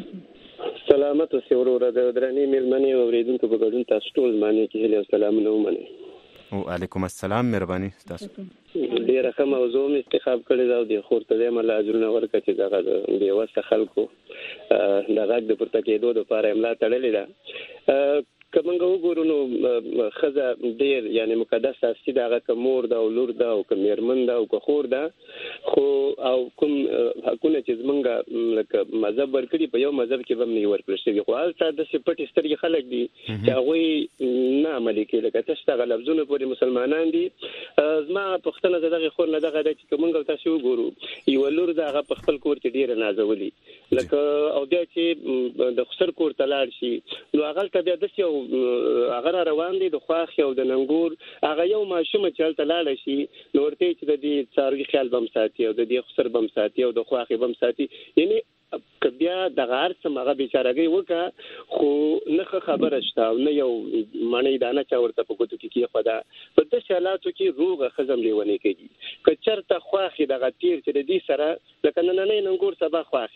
سلامت اوسئ وروره د درنې مېلمنې او اورېدونکو په ګډون تاسو ټول باندې کې هیلې او سلامونه ومنئ. وعلیکم السلام مهرباني تاسو. ډېره ښه موضوع مې انتخاب کړې ده او د خور ته دې الله اجرونه ورکړي چې دغه د بېوسه خلکو د غږ د پورته کېدو دپاره یې ملا تړلې ده. که موږ وګورو نو ښځه ډېر یعنې مقدس هستي ده هغه که مور ده او لور ده او که مېرمن ده او که خور ده خو او کوم حقونه چې زمونږ لکه مذهب ورکړي په یو مذهب کې به هم نه وي ورکړل شوي خو هلته داسې پټې سترګې خلک دي چې هغوی نه عملي کوي لکه تش دغه لفظونه پورې مسلمانان دي. زما پوښتنه د دغې خور نه دغه ده چې که موږ او تاسې وګورو یوه لور ده هغه په خپل کور کې ډېره نازولي لکه او بیا چې د خسر کور ته لاړ شي نو هغلته بیا داسې یو هغه را روان دی د خواښې او د ننګور هغه یو ماشومه چې هلته لاړه شي نو ورته چې د دې څاروي خیال به هم ساتي او د دې خسر به هم ساتي او د خواښې به هم ساتي یعنې که بیا دغه هر څه هغه بېچارهګۍ وکړه خو نه ښه خبره شته او نه یو مڼۍ دانه چا ورته په ګوتو کې کېښوده په داسې حالاتو کې روغه ښځه هم لیونۍ کوي. که چېرته خواښې دغه تېر چې د دې سره لکه نننۍ ننګور سبا خواښې ده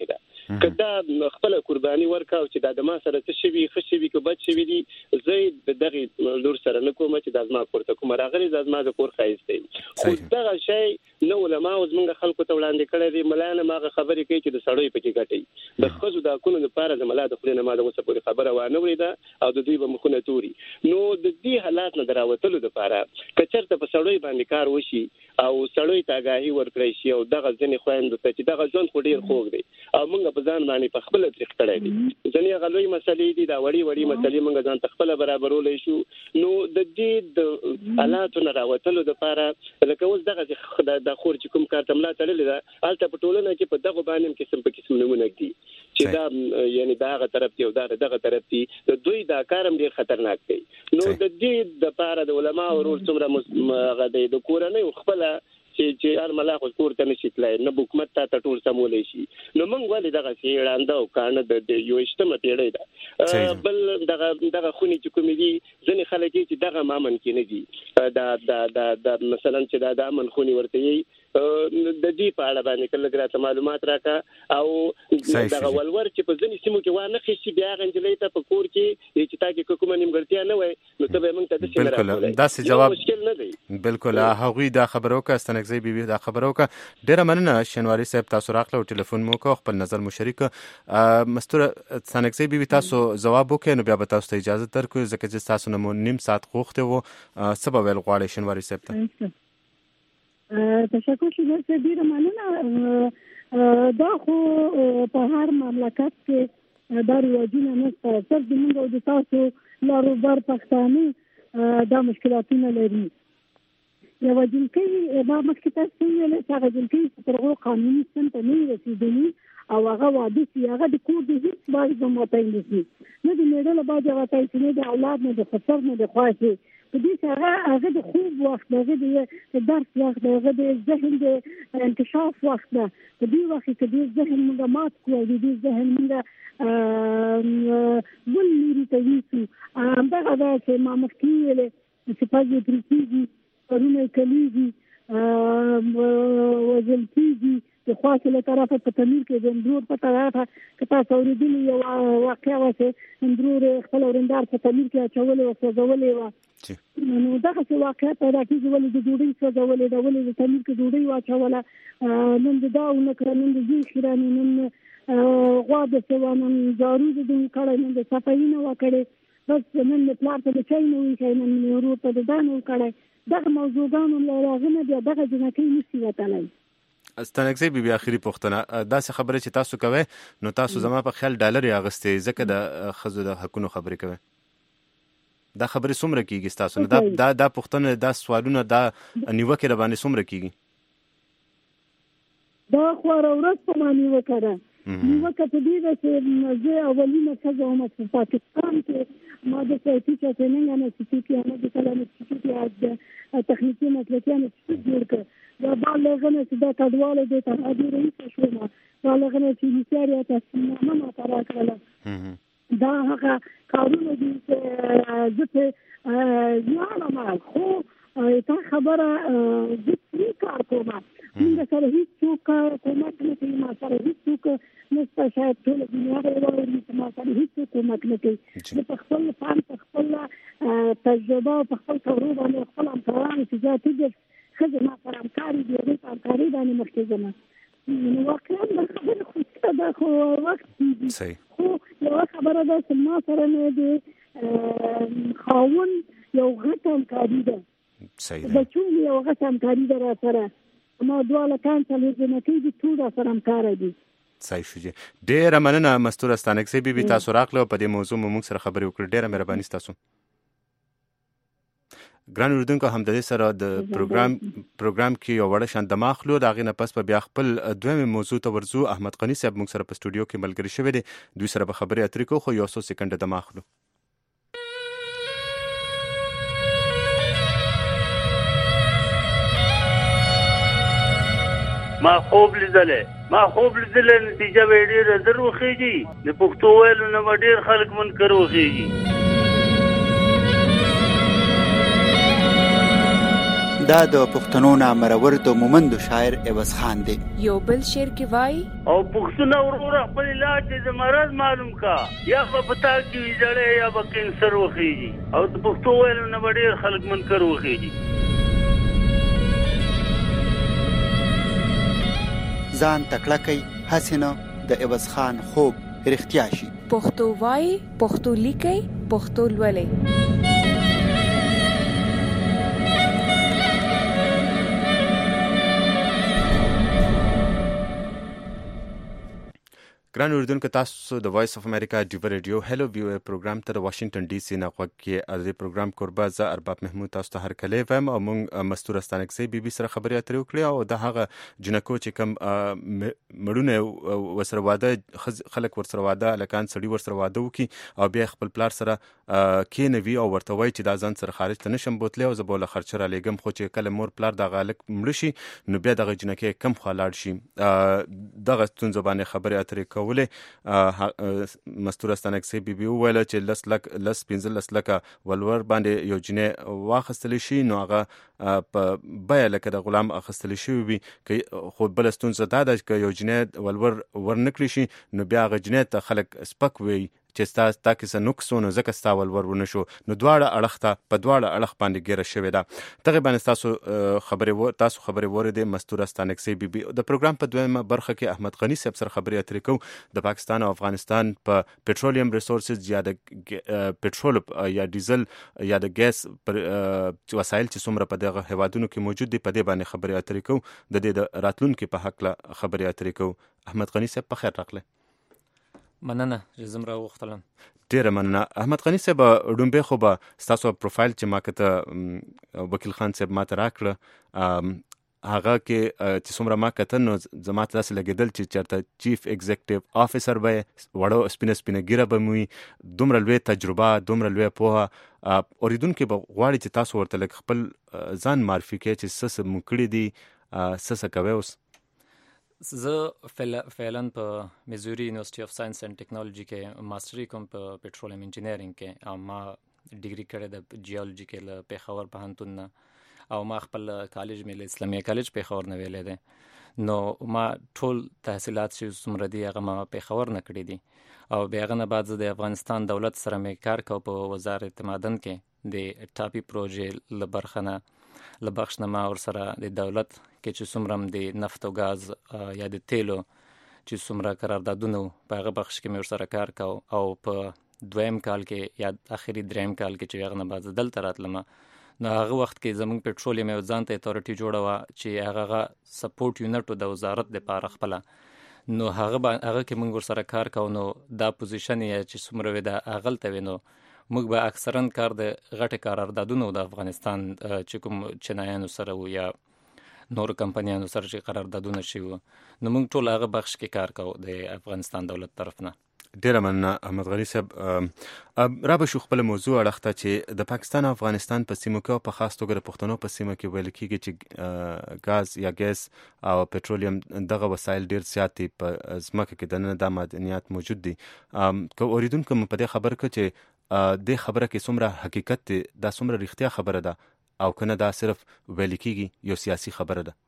کدا خپل قرباني ورکاو چې دا د ما سره څه شوی ښه شوی که بد شوی دي زه دغه لور سره نه کوم چې د ازما پورته کوم راغلی د ازما د کور خایسته خو دغه شی نو علماء او زمونږ خلکو ته وړاندې کړی دی ملانه ماغه خبرې کوي چې د سړی پکې ګټي د خزو د کونو لپاره د ملا د خلینو ما د وسه پورې خبره وانه وریده او د دوی به مخونه توري نو د دې حالات نه دراوتلو لپاره کچرته په سړی باندې کار وشي او سړی ته آگاهي ورکړي شي او دغه ځنې خويند ته چې دغه ژوند خو ډیر خوږ دی او موږ په ځان باندې په خپل طریق کړی دي ځنې غلوي مسلې دي دا وړي وړي مسلې موږ ځان خپل برابرولې شو نو د دې د حالاتو نه راوتلو لپاره لکه اوس دغه د خور چې کوم کار تملا تړلې ده الته په ټولنه کې په دغه باندې قسم په قسم نمونه دي چې دا یعنی دغه طرف دی او دغه طرف دی د دوی دا کارم ډیر خطرناک دی نو د دې د لپاره د علماء او رول څومره غدې د کورنۍ خپل چې چې هر ملا خو پورته نشي تلای نه حکومت ته ټول سمولې شي نو موږ ولې دغه شی وړاندې او کانه د یو اجتماع تیړې ده بل دغه دغه خونی چې کوم دي ځنې خلک چې دغه مامن کې نه دي دا دا دا مثلا چې دا د امن خونی ورته یي د دې په اړه باندې کله ګرات معلومات راکا او دغه ولور چې په ځنې سیمو کې وانه خشي بیا غنجلې ته په کور کې چې تاګه کومه نیمګړتیا نه وای نو ته به موږ ته د سیمه بالکل دا سي جواب مشکل نه دی بالکل هغه دا خبرو کا استنګزي بي دا خبرو کا ډیره مننه شنواری صاحب تاسو راغله او ټلیفون مو کو خپل نظر مشارک مستور استنګزي بي تاسو جواب وکړئ نو بیا به تاسو ته اجازه درکو ځکه چې تاسو نو نیم ساعت غوښته وو سبب ول غواړي شنواری صاحب ته تشکر چې ډیره مننه دا خو په هر مملکت کې دا رواجونه نشته صرف د موږ او د تاسو لاروبر پښتانه دا مشکلاتونه لري یو جنکي دا مخکې تاسو ویل چې هغه جنکي تر هغه قانوني سم ته نه رسیدلی او هغه واده چې هغه د کور د هیڅ باندې زموږ نه دي نه د میډل باندې هغه چې نه د اولاد نه د خسر نه د خواږه په دې سره هغه د خوب وخت هغه د درس وخت هغه د ذهن د انکشاف وخت ده په دې وخت کې د ذهن موږ مات کوو د دې ذهن موږ ول لري ته ویسو هغه دا چې ما مخکې ویل چې پاجي پریږي پرونه کلیږي وزل کیږي د خاصه له طرفه په تمیر کې د اندرور په طرفه کته سوریدلی یو واقعا وسه اندرور خپل ورندار په تمیر کې اچولې او سوزولې و نو دا څه واقعا پیدا کیږي ولې د ډوډۍ سوزولې د ولې د تمیر کې ډوډۍ واچوله نن دا نو کړنن د دې خیرانه نن غوا د سوانن زارو د کړه نن د صفائی نه وکړي بس نن په پلان ته چای نه وي چې نن ورو ته دانو کړه دغه موضوعګانو لراغنه بیا دغه جنکې نشي وتلای استنګزي بي بي اخري پوښتنه دا څه خبره چې تاسو کوي نو تاسو زما په خیال ډالر یاغستې ځکه د خزو د حقونو خبرې کوي دا خبره څومره کیږي تاسو دا دا دا پوښتنه دا سوالونه دا نیوکه ر باندې څومره کیږي دا خو ورځ په معنی وکړه نیوکه ته دی چې زه اولینه څنګه هم په پاکستان کې ما د سایتي چې نه نه چې نه د کلام چې تخنیکی مسلکیان چې جوړ کړ دا بالغنه چې دا کډواله د تهادي رئیس شو ما بالغنه چې هیڅ تاسو نه ما ترا کړل دا هغه کارونه دي چې زه یو نه خو تا خبره زه کار کوم موږ سره هیڅ څوک کومک نه کوي ما سره هیڅ څوک نشته شاید ټول دنیا راوړي چې ما سره هیڅ کومک نه کوي په خپل فهم په خپل تجربه په خپل تجربه باندې خپل امکانات چې ذاتي دي خزه ما سره همکاري دي او همکاري باندې مخکې ځم نو واقعا دا خبره خو دا خو وخت صحیح خو یو خبره ده چې ما سره نه دي خاون یو غټ همکاري ده صحیح ده چې یو غټ همکاري ده را سره ما دواله کان څلور جنکې دي ټول سره همکار دي صحیح شو جی ډیره مننه مستور استانکسي بي بي تاسو راغله په دې موضوع موږ سره خبرې وکړې ډیره مهرباني تاسو ګران اوردونکو هم د دې سره د پروګرام پروګرام کې یو وړه شان دماغلو دا غي نه پس په بیا خپل دویمه موضوع ته ورزو احمد قنی صاحب موږ سره په سټوډیو کې ملګری شوی دی دوی سره به خبرې اترې کو خو یو څو سکند دماغلو ما خوب لیدلې ما خوب لیدلې نتیجه به ډېره زر وخیږي د پښتو ویلو نه به ډېر خلک منکر وخیږي دا د پښتنو نامرور د مومندو شاعر عوض خان دی. یو بل شعر کې وای او پښتون ورور خپل علاج د مرض معلوم کا یا په پتا کې ویځړې یا په کینسر وخیږي او د پښتو ویل نه ډېر خلک منکر وخیږي. ځان تکړه کوي هسې نه د عوض خان خوب رښتیا شي. پښتو وای، پښتو لیکي، پښتو لولي. ګران اوریدونکو، تاسو د وایس اف امریکا ډیو ریډیو هلو ویو پروګرام ته د واشنگټن ډي سي نه غوږ کې د پروګرام کوربه زه ارباب محمود تاسو ته هر کله وایم او موږ مستور استانکسي بي بي سره خبرې اترې وکړې او د هغه جنکو چې کم مړونه وسره واده خلک ورسره واده لکان سړي ورسره واده وکي او بیا خپل پلار سره کینوي او ورته وایي چې دا ځان سره خارج ته نشم بوتلی او زه به له خرچه را لېږم، خو چې کله مور پلار دغه هلک مړه شي نو بیا دغه جنکې کم خوا لاړ شي. دغه ستونزو باندې خبرې اترې کولې. مستور استانکسي بي بي وویل چې لس لک لس پنځه لس لکه ولور باندې یو جنې واخیستلی شي نو هغه په بیه لکه د غلام اخیستلی شوي وي، خو بله ستونزه دا ده که یو جنې ولور ورنکړي شي نو بیا هغه جنې ته خلک سپک وي چې ستا ستا کیسه نقص و نو ځکه ستا ولور ونه شو. نو دواړه اړخ ته په دواړه اړخ باندې ګیره شوې ده. دغې باندې تاسو خبرې تاسو خبرې واورېدې مستور استانکسي بي بي. د پروګرام په دویمه برخه کې احمد غني صاحب سره خبرې اترې کوو د پاکستان او افغانستان په پټرولیم ریسورسز یا د پټرول یا ډیزل یا د ګیس وسایل چې څومره په دغه هیوادونو کې موجود دي په دې باندې خبرې اترې کوو، د دې د راتلونکي په هکله خبرې اترې کوو. احمد غني صاحب په خیر راغلی. مننه چې زم را وختلم. ډیره مننه. احمد غني صاحب، ډومبه خو به ستاسو پروفایل چې ما کته وکیل خان صاحب ما ته راکړه هغه کې چې څومره ما کته نو زما ته داسې لګېدل چې چېرته چیف ایگزیکټیو افیسر به وړو سپینه سپینه ګیره به مو وي، دومره لوی تجربه، دومره لوی پوهه. اوریدونکي به غواړي چې تاسو ورته لږ خپل ځان معرفي کړئ چې څه څه مو کړي دي، څه څه کوئ اوس. زه فعلا په میزوري یونیورسيټي اف ساينس اینڈ ټیکنالوژي کې ماستري کوم په پټرولیم انجینیرینګ کې او ما ډیګري کړې د جیولوژي کې له پیښور پوهنتون نه او ما خپل کالج مې له اسلامي کالج پیښور نه ویلې ده. نو ما ټول تحصیلات چې څومره دي هغه ما پیښور نه کړي دي او بیا هغه نه بعد زه د افغانستان دولت سره مې کار کوم په وزارت معدن کې د ټاپي پروژې له برخه نه له بخش نه ما ورسره د دولت کې چې څومره د نفت او ګاز یا د تیلو چې څومره قراردادونه په هغه بخش کې مې ورسره کار کوم او په دویم کال کې یا اخري دریم کال کې چې هغه نه بعد دلته راتلم نو هغه وخت کې زموږ پټرولیم یو ځانته اتورټي جوړه وه چې هغه سپورټ یونټ د وزارت دپاره خپله نو هغه هغه کې موږ ورسره کار کوو. نو دا پوزیشن یې چې څومره وي دا هغلته وي نو موږ به اکثرا کار د غټې قراردادونو د افغانستان چې کوم چینایانو سره و یا نور کمپنیانو سره چې قراردادونه شوي وو نو موږ ټول هغه بخش کې کار کوو د افغانستان دولت طرف نه. ډیره مننه احمد غني صاحب. را به شو خپل موضوع اړخ ته چې د پاکستان او افغانستان په سیمو کې او په خاص توګه د پښتنو په سیمه کې ویل کېږي چې ګاز یا ګیس او پټرولیم دغه وسایل ډیر زیات دي په ځمکه کې، دننه دا معدنیات موجود دي. که اوریدونکو مو په دې خبر کړه چې د خبره کې څومره حقیقت دی، دا څومره رښتیا خبره ده او کنه دا صرف ویل کېږي یو سیاسي خبره ده.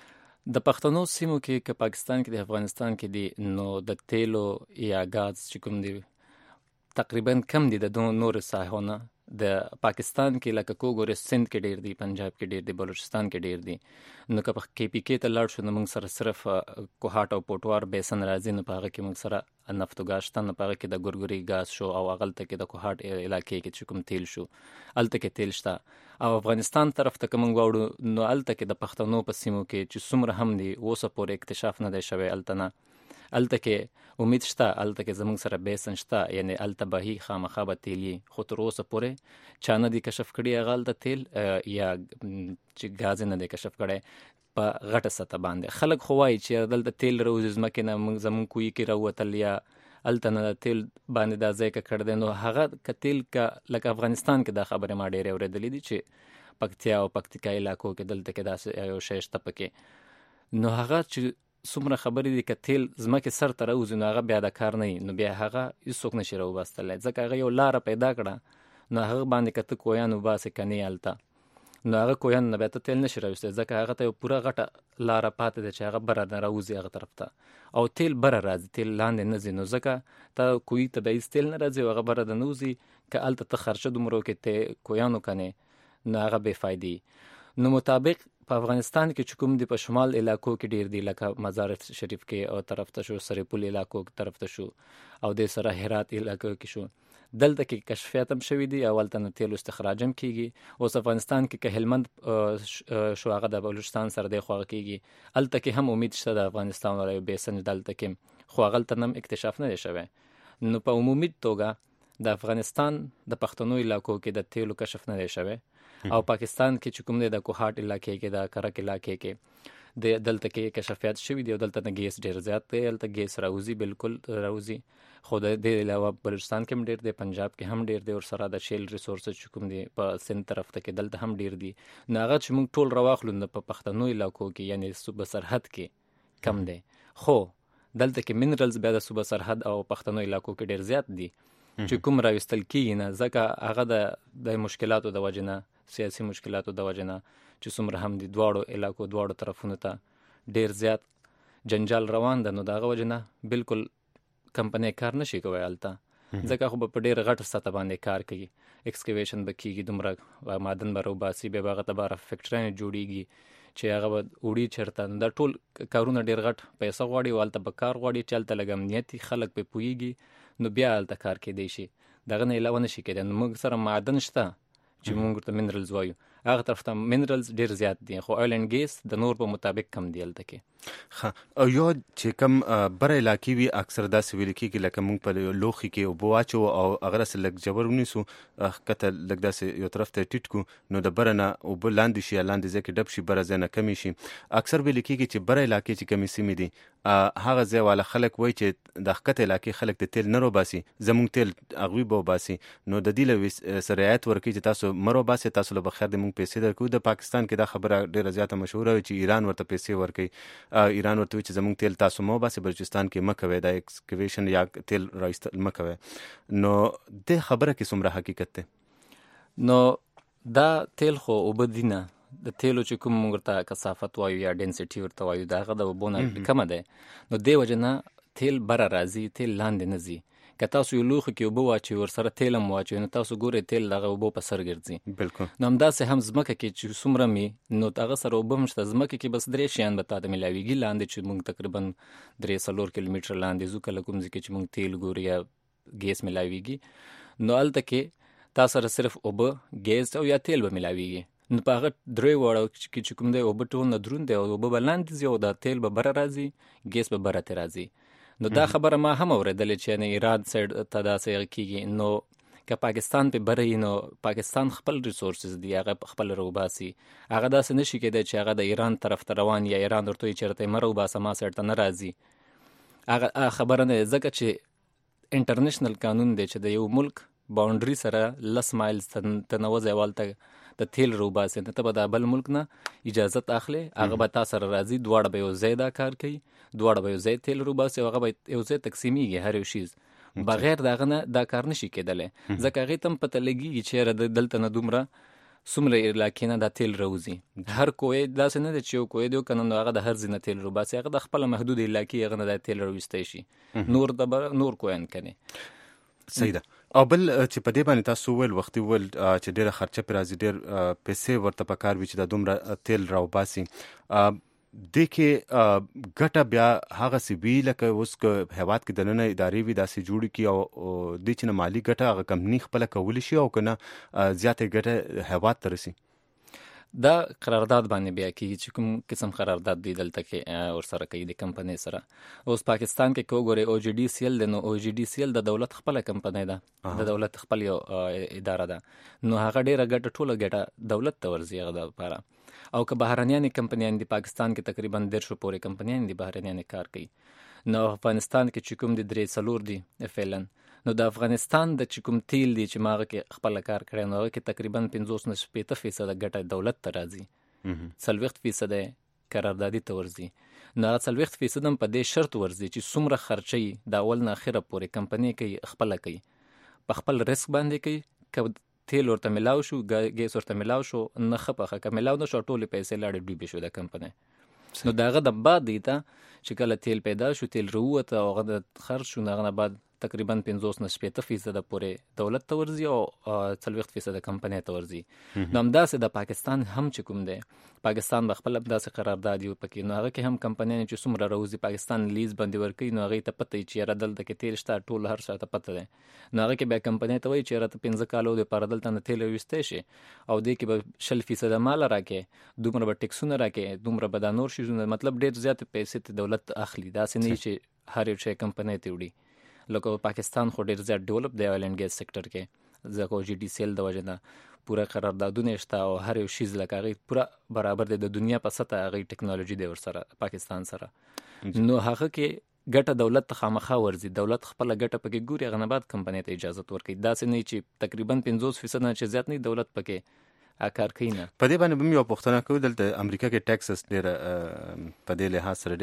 د پښتنو سیمو کې که پاکستان کې د افغانستان کې دي نو د تیلو یا ګاز چې کوم دي تقریبا کم دي د نور ساحو نه. د پاکستان کې لکه کوګورې سند کې ډیر دي، پنجاب کې ډیر دي، بلوچستان کې ډیر دي. نو که په کې پی کې ته لاړ شو نو موږ سره صرف کوهاټ او پوټوار بیسن راځي نو په هغه کې موږ سره نفت او ګاز شته، نو په هغه کې د ګورګوري ګاز شو او هغلته کې د کوهاټ علاقې کې چې کوم تیل شو هلته کې تیل شته. او افغانستان طرف ته که موږ واوړو نو هلته کې د پښتنو په سیمو کې چې څومره هم دي اوسه پورې اکتشاف نه دی شوی هلته نه. هلته کې امید شته، هلته کې زموږ سره بیسن شته، یعنی هلته بهي خامخا به تیل وي، خو تر اوسه پورې چا نه دي کشف کړي هغه هلته تیل یا چې ګاز نه دی کشف کړی په غټه سطح باندې. خلک خو وایي چې دلته تیل راوځي ځمکې نه، موږ زموږ کوی کې راوتل یا هلته نه د تیل باندې دا ځای که کړی دی. نو هغه که تیل که لکه افغانستان کې دا خبرې ما ډېرې اورېدلې دي چې پکتیا او پکتیکا علاقو کې دلته کې داسې یو شی شته پکې. نو هغه چې څومره خبرې دي که تیل ځمکې سر ته راوځي نو هغه بیا د کار نه وي، نو بیا هغه هېڅوک نشي راوباستلی ځکه هغه یو لاره پیدا کړه نو هغه باندې که ته کویان وباسې که نه هلته نو هغه کویان نه به تیل نشي راوستي ځکه هغه ته پوره غټه لاره پاتې ده چې هغه بره نه راوځي هغه طرف ته او تیل بره راځي تیل لاندې نه ځي نو ځکه ته کوی ته به تیل نه راځي هغه بره د نوځي که الته ته خرچه دومره کې ته کویانو کنه نو هغه بے فایدې نو مطابق په افغانستان کې چې کوم دی په شمال علاقو کې ډیر دی لکه مزار شریف کې او طرف ته شو سریپول علاقو کې طرف ته شو او د سره هرات علاقو کې شو دلته کې کشفیات هم شوي دي اول ته تیل استخراج هم کیږي اوس افغانستان کې که هلمند شو هغه د بلوچستان سره د خواږه کیږي الته کې هم امید شته د افغانستان ولې بیسن دلته کې خو هغه تل هم اکتشاف نه شوی نو په عمومي توګه د افغانستان د پښتنو علاقو کې د تیلو کشف نه شوی او پاکستان کې چې کوم دی د کوهاټ علاقې کې د کرک علاقې کې د دلته کې کشفیات شوي دي او دلته نه ګیس ډیر زیات دی دلته ګیس راوځي بالکل راوځي خو د دې علاوه بلوچستان کې هم ډیر دی پنجاب کې هم ډیر دی او سره د شیل ریسورسز چې کوم دی په سند طرف ته کې دلته هم ډیر دي نو هغه چې موږ ټول راواخلو نو په پښتنو علاقو کې یعنی صوبه سرحد کې کم دی خو دلته کې منرالز بیا د صوبه سرحد او پښتنو علاقو کې ډیر زیات دي چې کوم راوستل کیږي نه ځکه هغه د د مشکلاتو د وجه نه سیاسي مشکلاتو د وجه نه چې څومره هم دي دواړو علاقو دواړو طرفونو ته ډیر زیات جنجال روان ده نو دغه وجه نه بالکل کمپنۍ کار نشي کوي هلته ځکه خو به په ډېره غټه سطح باندې کار کوي ایکسکیویشن به کېږي دومره معدن به راوباسي بیا به هغه ته به فیکټریانې جوړېږي چې هغه به وړي چېرته دا ټول کارونه ډېر غټ پیسه غواړي او هلته به کار غواړي چې هلته لږ امنیتي خلک پرې پوهېږي نو بیا هلته کار کېدی شي دغه نه علاوه نشي کېدی نو موږ سره معدن شته چې موږ ورته منرالز وایو هغه طرف ته منرالز ډیر زیات دي خو آیل اینډ ګیس د نور په مطابق کم دی هلته کې او یو چې کم بره علاقې وي اکثر داسې ویل کېږي لکه موږ په لوښي کې اوبه واچو او هغه راسې لږ جبر ونیسو ښکته لږ داسې یو طرف ته ټیټ کړو نو د بره نه اوبه لاندې شي یا لاندې ځای کې ډب شي بره ځای نه کمې شي اکثر ویل کېږي چې بره علاقې چې کمې سیمې دي هغه ځای والا خلک وایي چې د ښکته علاقې خلک د تیل نه روباسي زموږ تیل هغوی به وباسي نو د دې له رعایت ورکوي چې تاسو مه روباسئ تاسو له به خیر د موږ پیسې درکوو د پاکستان کې دا خبره ډېره زیاته مشهوره وي چې ایران ورته پیسې ورکوي ایران ورته وایي چې زموږ تیل تاسو مه وباسئ بلوچستان کې مه کوئ دا ایکسکیویشن یا تیل رایستل مه کوئ نو دې خبره کې څومره حقیقت دی نو دا تیل خو اوبه دي نه د تیلو چې کوم موږ ورته کثافت وایو یا ډینسټي ورته وایو د هغه د اوبو نه کمه دی نو دې وجه نه تیل بره راځي تیل لاندې نه ځي که تاسو یو لوښي کې اوبه واچوئ ورسره تیل هم واچوئ نو تاسو ګورئ تیل دغه اوبو په سر ګرځي بالکل نو همداسې هم ځمکه کې چې څومره مي نو هغه سره اوبه هم شته ځمکه کې بس درې شیان به تا ته میلاویږي لاندې چې موږ تقریبا درې څلور کیلومتره لاندې ځو کله کوم ځای کې چې موږ تیل ګورو یا ګیس میلاویږي نو هلته کې تا سره صرف اوبه ګیس او یا تیل به میلاویږي نو په هغه درې واړه کې چې کوم دی اوبه ټول نه دروند دی او اوبه به لاندې ځي او دا تیل به بره راځي ګیس به بره ترې راځي نو دا خبره ما هم اورېدلې چې یعنې ایران سایډ ته داسې کېږي نو که پاکستان پې بره وي نو پاکستان خپل ریسورسز دي هغه خپل راوباسي هغه داسې نشي کېدی چې هغه د ایران طرف ته روان یا ایران ورته وایي چېرته یې مه راوباسه ما سایډ ته نه راځي هغه خبره نه ځکه چې انټرنیشنل قانون دی چې د یو ملک باونډري سره لس مایلز ته نوځئ والته د تیل روباسي نه ته به د بل ملک نه اجازت اخلي هغه به تا سره راځي دواړه به یو ځای دا کار کوي دواړه به یو ځای تیل روباسي هغه به یو ځای تقسیمیږي هر یو شیز بغیر د هغه نه دا کار نشي کېدلی ځکه هغې ته هم پته لګېږي چې یاره دلته نه دومره څومره علاقې نه دا تیل راوځي هر کوی داسې نه دی چې یو کوی دی که نه نو هغه د هر ځای نه تیل روباسي هغه د خپله محدود علاقې هغه نه دا تیل راویستی شي نور د نور کویان کني صحیح ده او بل چې په دې باندې تاسو وویل وختي وویل چې ډېره خرچه پرې راځي ډېر پیسې ورته پکار وي چې دا دومره تیل راوباسي دې کې ګټه بیا هغسې وي لکه اوس که هېواد کې دننه ادارې وي داسې جوړې کړي او دې چې نه مالي ګټه هغه کمپني خپله کولی شي او که نه زیاتې ګټه هېواد ته رسي دا قرارداد باندې بیا کېږي چې کوم قسم قرارداد دی دلته کې ورسره کوي د کمپنۍ سره اوس پاکستان کې که وګورئ او جي ډي سی ال دی نو او جي ډي سی ال د دولت خپله کمپنۍ ده د دولت خپل یو اداره ده نو هغه ډېره ګټه ټوله ګټه دولت ته ورځي هغه دپاره او که بهرنیانې کمپنیان دي پاکستان کې تقریبا دېرشو پورې کمپنیان دي بهرنیانې کار کوي نو افغانستان کې چې کوم دي درې څلور دي فعلا نو د افغانستان د چې کوم تیل دی چې ما هغه کې خپله کار کړی نو هغه کې تقریبا پنځوس نه شپېته فیصده ګټه دولت ته راځي څلوېښت فیصده قراردادي ته ورځي نو هغه څلوېښت فیصد هم په دې شرط ورځي چې څومره خرچه یې د اول نه اخره پورې کمپنۍ کوي خپله کوي په خپل ریسک باندې کوي که تیل ورته ملاو شو، ګیس ورته ملاو شو، نه خپه که ملاو نه شو، ټولې پیسې لاړې ډوبې شو د کمپنۍ. نو دغه د بعد دی ته چې کله تیل پیدا شو، تیل راووته او هغه د خرج شو، هغه نه بعد تقریبا پنځوس نه شپېته فیصده پورې دولت ته ورځي او څلوېښت فیصده کمپنۍ ته ورځي. نو همداسې د پاکستان هم چې کوم دی، پاکستان به خپل همداسې قرارداد یو پکې، نو هغه کې هم کمپنیانې چې څومره راوځي پاکستان لیز باندې ورکوي، نو هغې ته پته وي چې یاره دلته کې تیل شته، ټول هر چا ته پته دی. نو هغه کې بیا کمپنۍ ته وایي چې یاره ته پنځه کالو دپاره دلته نه تیل راویستی شي او دې کې به شل فیصده مال راکې، دومره به ټکسونه راکې، دومره به دا نور شیزونه، مطلب ډېر زیاتې پیسې ته دولت اخلي. داسې نه چې هر یو شی کمپنۍ ته وړي. لکه پاکستان خو ډېر زیات ډیولپ دی آیل اینډ ګیس سیکټر کې، ځکه جی ډي سیل د وجې نه پوره قراردادونه شته او هر یو شیز لکه هغې پوره برابر دی د دنیا په سطح هغې ټیکنالوژي دی ورسره پاکستان سره. نو هغه کې ګټه دولت ته خامخا ورځي، دولت خپله ګټه پکې ګوري، هغه نه بعد کمپنۍ ته اجازت ورکوي. داسې نه چې تقریبا پنځوس فیصد نه چې زیات نه دولت پکې کار کوي نه. په دې باندې به مې یوه پوښتنه کوو، دلته امریکا کې ټیکسس ډېره په دې لحاظ سره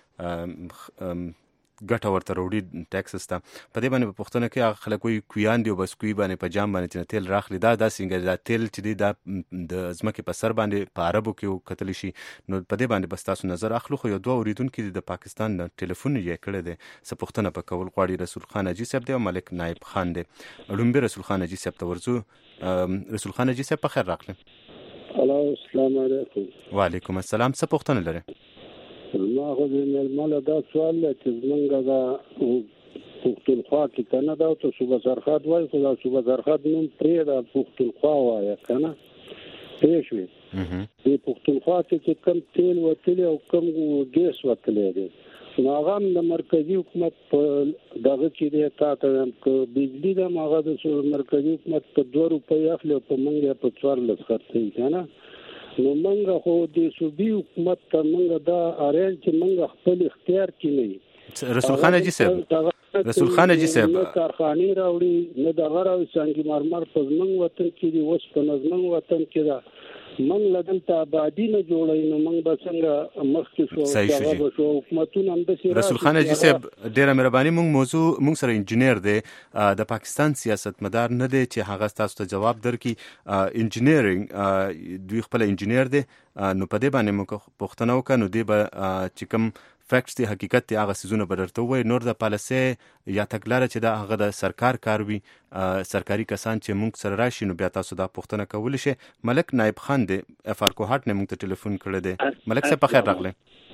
ډېر ګټه ورته راوړي ټیکسس ته. په دې باندې به پوښتنه کوي، هغه خلک وایي کویان دي او بس کوی باندې په جام باندې چې نه تیل راخلي، دا دا څنګه دا تیل چې دی دا د ځمکې په سر باندې په عربو کې وکتلی شي. نو په دې باندې بس تاسو نظر اخلو. خو یو دوه اورېدونکي د پاکستان نه ټلیفون یې کړی دی، څه پوښتنه په کول غواړي. رسول خان حاجي صاحب دی او ملک نایب خان دی. لومبي رسول خان حاجي صاحب ته ورځو. رسول خان حاجي صاحب په خیر راغلی. الو السلام علیکم. وعلیکم السلام. څه پوښتنه لرئ؟ ما خو د مېلمانه دا سوال دی چې زمونږ دا پښتونخوا کې که نه دا ته صوبه سرحد وایي، خو دا صوبه سرحد نوم پرېږده، پښتونخوا وایه که نه، پوه شوې. د پښتونخوا کې چې کم تیل وتلی او کم ګیس وتلی دی، نو هغه هم د مرکزي حکومت په دغه کې دی. تا ته وایم که بجلي ده هم هغه د مرکزي حکومت په دوه روپۍ اخلي او په موږ یې په څوارلس خرڅوي که نه. نو منګه خو د صوبي حکومت ته منګه دا اړین چې منګه خپل اختیار کې نه وي. رسول خان حاجي صاحب رسول خان حاجي صاحب نه کارخانې راوړي، نه دغه راوړي، سنگ مرمر په زمونږ وطن کې دي، اوس په زمونږ وطن کې ده. منګ له دلته آبادي نه جوړوي، نو منګ به څنګه مخکې شو، دغه به شو، حکومتونه همداسې راشي. رسول خان حاجي صاحب ډېره مهرباني. موږ موضوع موږ سره انجینیر دی، د پاکستان سیاستمدار نه دی چې هغه تاسو ته جواب درکړي. انجینیرینګ دوی خپل انجینیر دی، نو په دې باندې موږ پوښتنه وکړه، نو دی به چې کوم فیکټس دی، حقیقت دی، هغه څیزونه به درته ووایي. نور د پالیسۍ یا تګلاره چې دا هغه د سرکار کار وي، سرکاري کسان چې موږ سره راشي، نو بیا تاسو دا پوښتنه کولی شئ. ملک نایب خان دی اف آر کوهاټ نه موږ ته ټلیفون کړی دی. ملک صاحب په خیر راغلی.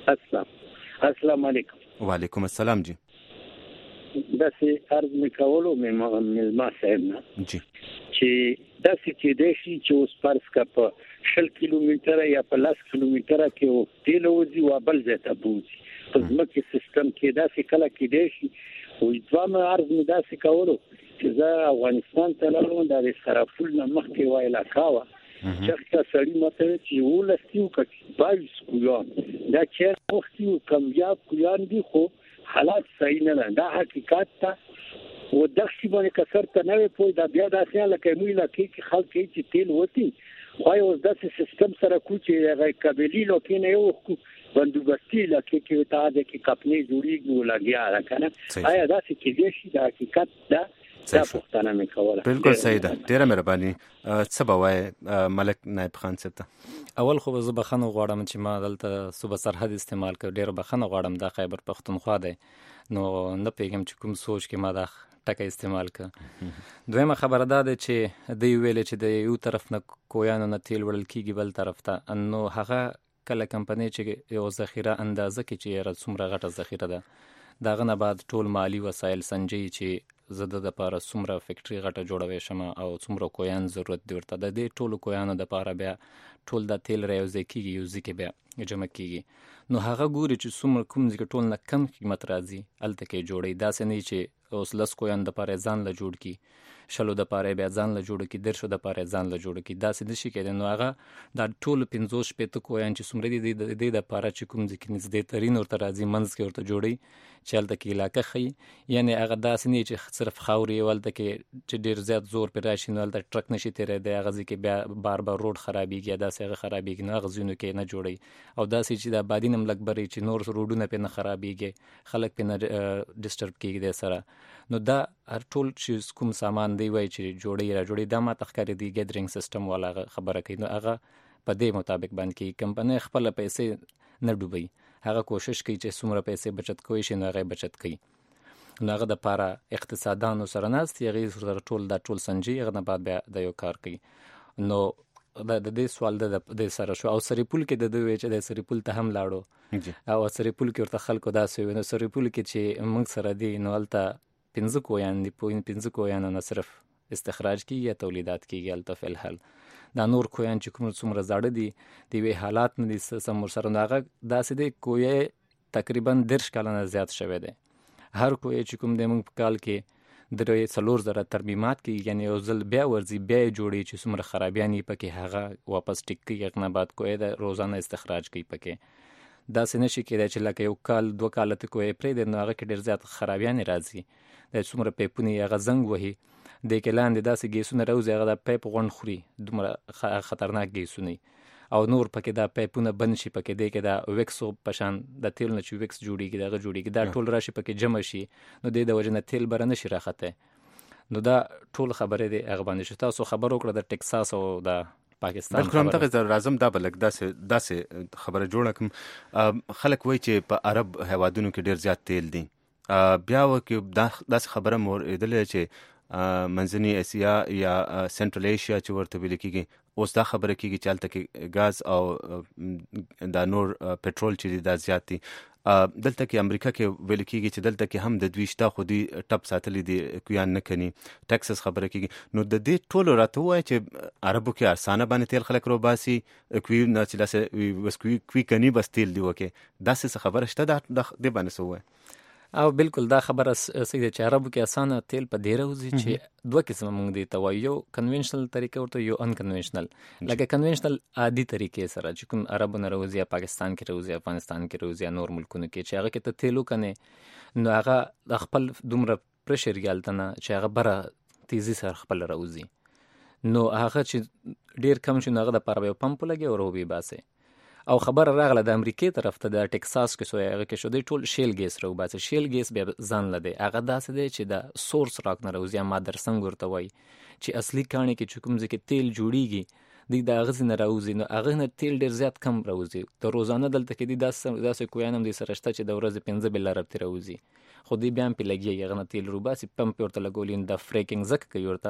السلام علیکم. وعلیکم السلام. جی داسې عرض مې کولو مېلمه صاحب نه چې داسې کېدای شي چې اوس فرض که په شل کیلومتره یا په لس کیلومتره کې تیل وځي او بل ځای ته بوځي په ځمکې سیستم کې، داسې کله کېدای شي. دویمه عرض مې داسې کولو چې زه افغانستان ته لاړم، دا د سرپل نه مخکې یوه علاقه وه چې هغه سړي ماته چې یولس دي او بایس کویان، دا چېرته وختي وو کمیاب کویان دي، خو حالات صحیح نه ده. دا حقیقت ته و دغسې باندې که سر ته نه وی پوه، دا بیا داسې لکه موږ علاقې کې خلک کوي چې تیل وتي، خو اوس داسې سیستم سره کوو چې هغه قبیلې علاقې نه یې وکړو، بندوبستي علاقې کې ورته هغه کې کمپنۍ جوړېږي نو لګیا ده که نه. آیا داسې کېدای شي؟ د حقیقت ده دا پوښتنه مې کوله. بالکل صحیح ده، ډېره مهرباني. څه به وایې ملک نایب خان صاحب ته؟ اول خو زه بخښنه غواړم چې ما دلته صوبه سرحد استعمال کړ، ډېره بخښنه غواړم. دا خیبر پښتونخوا دی، نو نه پوهېږم چې کوم سوچ کې ما دا ټکی استعمال کړ. دویمه خبره دا ده چې دوی ویلې چې د یو طرف نه کویانو نه تیل وړل کېږي بل طرف ته، نو هغه کله کمپنۍ چې یو ذخیره اندازه کې چې یاره څومره غټه ذخیره ده، د هغه نه بعد ټول مالي وسایل سنجوي چې زه د دپاره څومره فیکټري غټه جوړوی شم او څومره کویان ضرورت دی ورته. د دې ټولو کویانو دپاره بیا ټول دا تیل را یوځای کېږي، یو ځای کې بیا جمع کېږي. نو هغه ګوري چې څومره کوم ځای کې ټول نه کم قیمت راځي هلته کې جوړوي. داسې نه چې اوس لس کویان دپاره ځان له جوړ کړي، شلو دپاره بیا ځان له جوړ کړي، دېرشو دپاره ځان له جوړ کړي، داسې نه شي کېدی. نو هغه دا ټول پنځوس شپېته کویان چې څومره دي د دې دپاره چې کوم ځای کې نږدې ترین ورته راځي، منځ کې ورته جوړوي چې هلته کې علاقه ښیي. یعنې هغه داسې نه چې صرف خاورې یو هلته کې چې ډېر زیات زور پرې راشي، نو هلته ټرک نه شي تېرېدی، هغه ځای کې بیا بار بار روډ خرابېږي یا داسې هغه خرابېږي، نو هغه ځایونو کې نه جوړوي. او داسې چې د آبادي نه هم لږ برې چې نور روډونه پرې نه خرابېږي، خلک پرې نه ډسټرب کېږي دی سره. نو دا هر ټول چې کوم سامان دی وای چې جوړي را جوړي دا ما تخکاري دی ګیدرینګ سیستم والا خبره کوي. نو هغه په دې مطابق باندې کمپنۍ خپل پیسې نه ډوبي، هغه کوشش کوي چې څومره پیسې بچت کوي شي نو هغه بچت کوي. نو هغه د پاره اقتصادانو سره ناست هغه سره ټول دا ټول سنجي هغه نه بعد بیا د یو کار کوي. نو د دې سوال د د سره شو او سریپول کې د دوی چې د سریپول ته هم لاړو او سریپول کې ورته خلکو داسې وي. نو سریپول کې چې موږ سره دی نو الته پنځه کویان دی پوین پنځه کویان نه صرف استخراج کیږي یا تولیدات کیږي الته فل حال دا نور کویان چې کوم څومره زاړه دي دی وی حالات نه دي سمور سره هغه داسې دی کوی تقریبا درش کلنه زیات شوه دی. هر کوی چې کوم د موږ په کال کې درې څلور زره ترمیمات کې یعنی یو ځل بیا ورځي بیا جوړي چې څومره خرابیانی پکې هغه واپس ټیک کوي نه بعد کوی د روزانه استخراج کوي پکې. دا څه نشي کېدای چې لکه یو کال دوه کال ته کوی پرې د نو هغه کې ډیر زیات خرابیانی راځي د څومره پیپونه هغه زنګ وهي د کلاندې داسې ګیسونه راوځي هغه د پیپ غون خوري دومره خطرناک ګیسونه او نور پکې دا پیپونه بند شي پکې دی کې دا ویکسو پشان د تیل نه چې ویکس جوړیږي دغه جوړیږي دا ټول راشي پکې جمع شي نو د وجه نه تیل بر نه شي راخته. نو دا ټول خبره دی هغه باندې چې تاسو خبرو کړه د ټکساس او د پاکستان بلکې هم دغه راځم دا بلک داسې داسې خبره جوړه کوم خلک وایي چې په عرب هوادونو کې ډیر زیات تیل دي بیا وکي داسې خبره مور ایدلې چې منځنی اسیا یا سنټرل ایشیا چې ورته ویل کېږي اوس دا خبره کېږي چې هلته کې ګاز او دا نور پټرول چې دا زیات دي. دلته کې امریکا کې ویل کېږي چې دلته کې هم د دوی شته خو دوی ټپ ساتلی دي کویان نه کني ټکسس خبره کېږي. نو د دې ټولو راته ووایي چې عربو کې اسانه باندې تیل خلک روباسي کوي نه چې داسې بس کوي کوي کني بس تیل دی وکې داسې خبره شته د دې باندې څه ووایي؟ او بالکل دا خبره صحیح ده چې عربو کې اسانه تیل په ډیره وځي چې دوه قسمه مونږ دي ته وایو یو کنونشنل طریقه ورته یو ان کنونشنل. لکه کنونشنل عادي طریقې سره چې کوم عربو نه راوځي یا پاکستان کې راوځي افغانستان کې راوځي یا نور ملکونو کې چې هغه کې ته تیلو کنه نو هغه د خپل دومره پرشر یالتنه چې هغه بره تیزی سره خپل راوځي نو هغه چې ډیر کم شي هغه د پاره یو پمپ لګي او روبي باسي. او خبر راغله د امریکای طرف ته د ټکساس کې سوی هغه کې شو دی ټول شیل ګیس راو باسي. شیل ګیس بیا ځان لده هغه داسې دی چې د سورس راک نه راوځي یا مادر څنګه ورته وایي چې اصلي کاني کې چې کوم ځکه تیل جوړیږي د هغه ځنه راوځي نو هغه نه تیل ډیر زیات کم راوځي. د روزانه دلته کې د داسې داسې کویانم د سرشته چې د ورځې پنځه بل رب راوځي خو دې بیا په لګي هغه نه تیل روباسي پمپ ورته لګولین د فریکینګ زک کوي ورته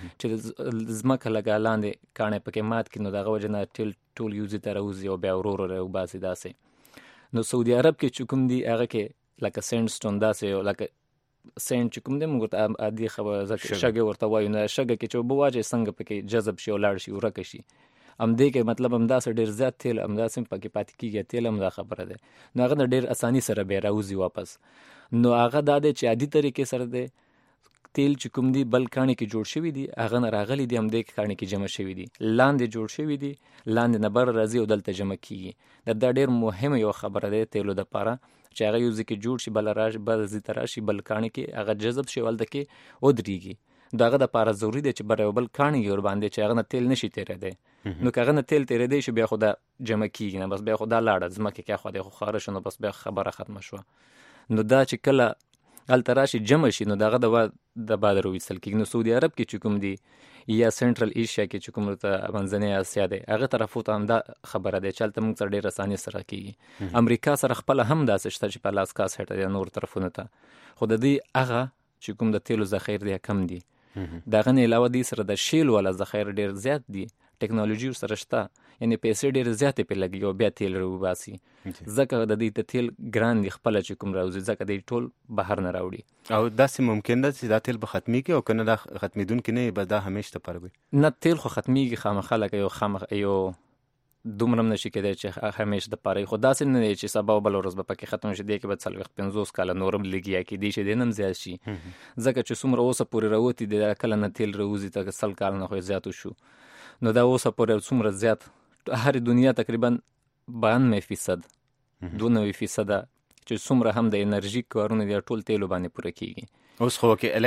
چې زمکه لګا لاندې کانه پکې مات کینو دغه وجنه تیل ټول یوزي تر اوزي او بیا ورور روباسي داسې. نو سعودي عرب کې چې کوم دی هغه کې لکه سینټ سټون داسې لکه سینټ چې کوم دی موږ ته عادي خبره زکه شګه ورته وایو نه شګه کې چې بواجه څنګه پکې جذب شي او لاړ شي ورکه شي ام دې کې مطلب هم داسې ډیر زیات تیل هم داسې پکې پاتې کیږي تیل هم دا خبره ده نو هغه ډیر اساني سره به راوځي واپس. نو هغه د چې عادي طریقې سره ده تیل چې کوم دی بل کاني کې جوړ شوی دی هغه نه راغلي دی هم دې کاني کې جمع شوی دی لاندې جوړ شوی دی لاندې نه بر راځي او دلته جمع کیږي. دا ډیر مهمه یو خبره ده تیلو د پاره چې هغه یو ځکه جوړ شي بل راځي بل زی تراشي بل کاني کې هغه جذب شي ولته کې ودرېږي. داغه د پاره ضروری دی چې بر بل کاني ور باندې چې هغه نه تیل نشي تیرې دی نو کغه نه تیل تیرې دی شي بیا خدا جمع کیږي نه بس بیا خدا لاړه زمکه کې خو د خارش نو بس بیا خبره ختم شو. نو دا چې کله التراشي جمع شي نو دغه د د بادر وېسل کې نو سعودي عرب کې چې کوم دی یا سنټرل ایشیا کې چې کوم ته منځنۍ اسیا دی هغه طرفو ته هم دا خبره ده چې الته موږ سره ډېر اساني سره کیږي. امریکا سره خپل هم داسې شته چې په لاس کاس هټه نور طرفونه ته خو د دې هغه چې کوم د تیلو ذخیر دی کم دی دغه نه علاوه دي سره د شیل ولا ذخیر ډېر زیات دي ټیکنالوژي سره شته یعنی پیسې ډېر زیات په لګي او بیا تیل روباسي ځکه د دې ته تیل ګران دي خپل چې کوم راوځي ځکه د ټول بهر نه راوړي. او داسې ممکن ده چې دا تیل به ختمي کې او کنه دا ختمیدونکې نه به دا همیشه لپاره وي نه تیل خو ختمیږي خامخا لکه یو خامخ یو دومره نشي کېدای چې همیشه د پاره خو داسې نه چې سبا بل ورځ به پکې ختم شي دی کې به څل وخت پنځوس کاله نورم لګیا کې دی چې دینم زیات شي ځکه چې څومره اوسه پورې راوتی د کله نه تیل راوځي ته سل کال نه خو زیات شو نو دا اوسه پورې څومره زیات هر دنیا تقریبا بانوي فیصد دوه نوي فیصد چې څومره هم د انرژي کارونه دی ټول تیلو باندې پوره کیږي. اوس خو کې الکتریک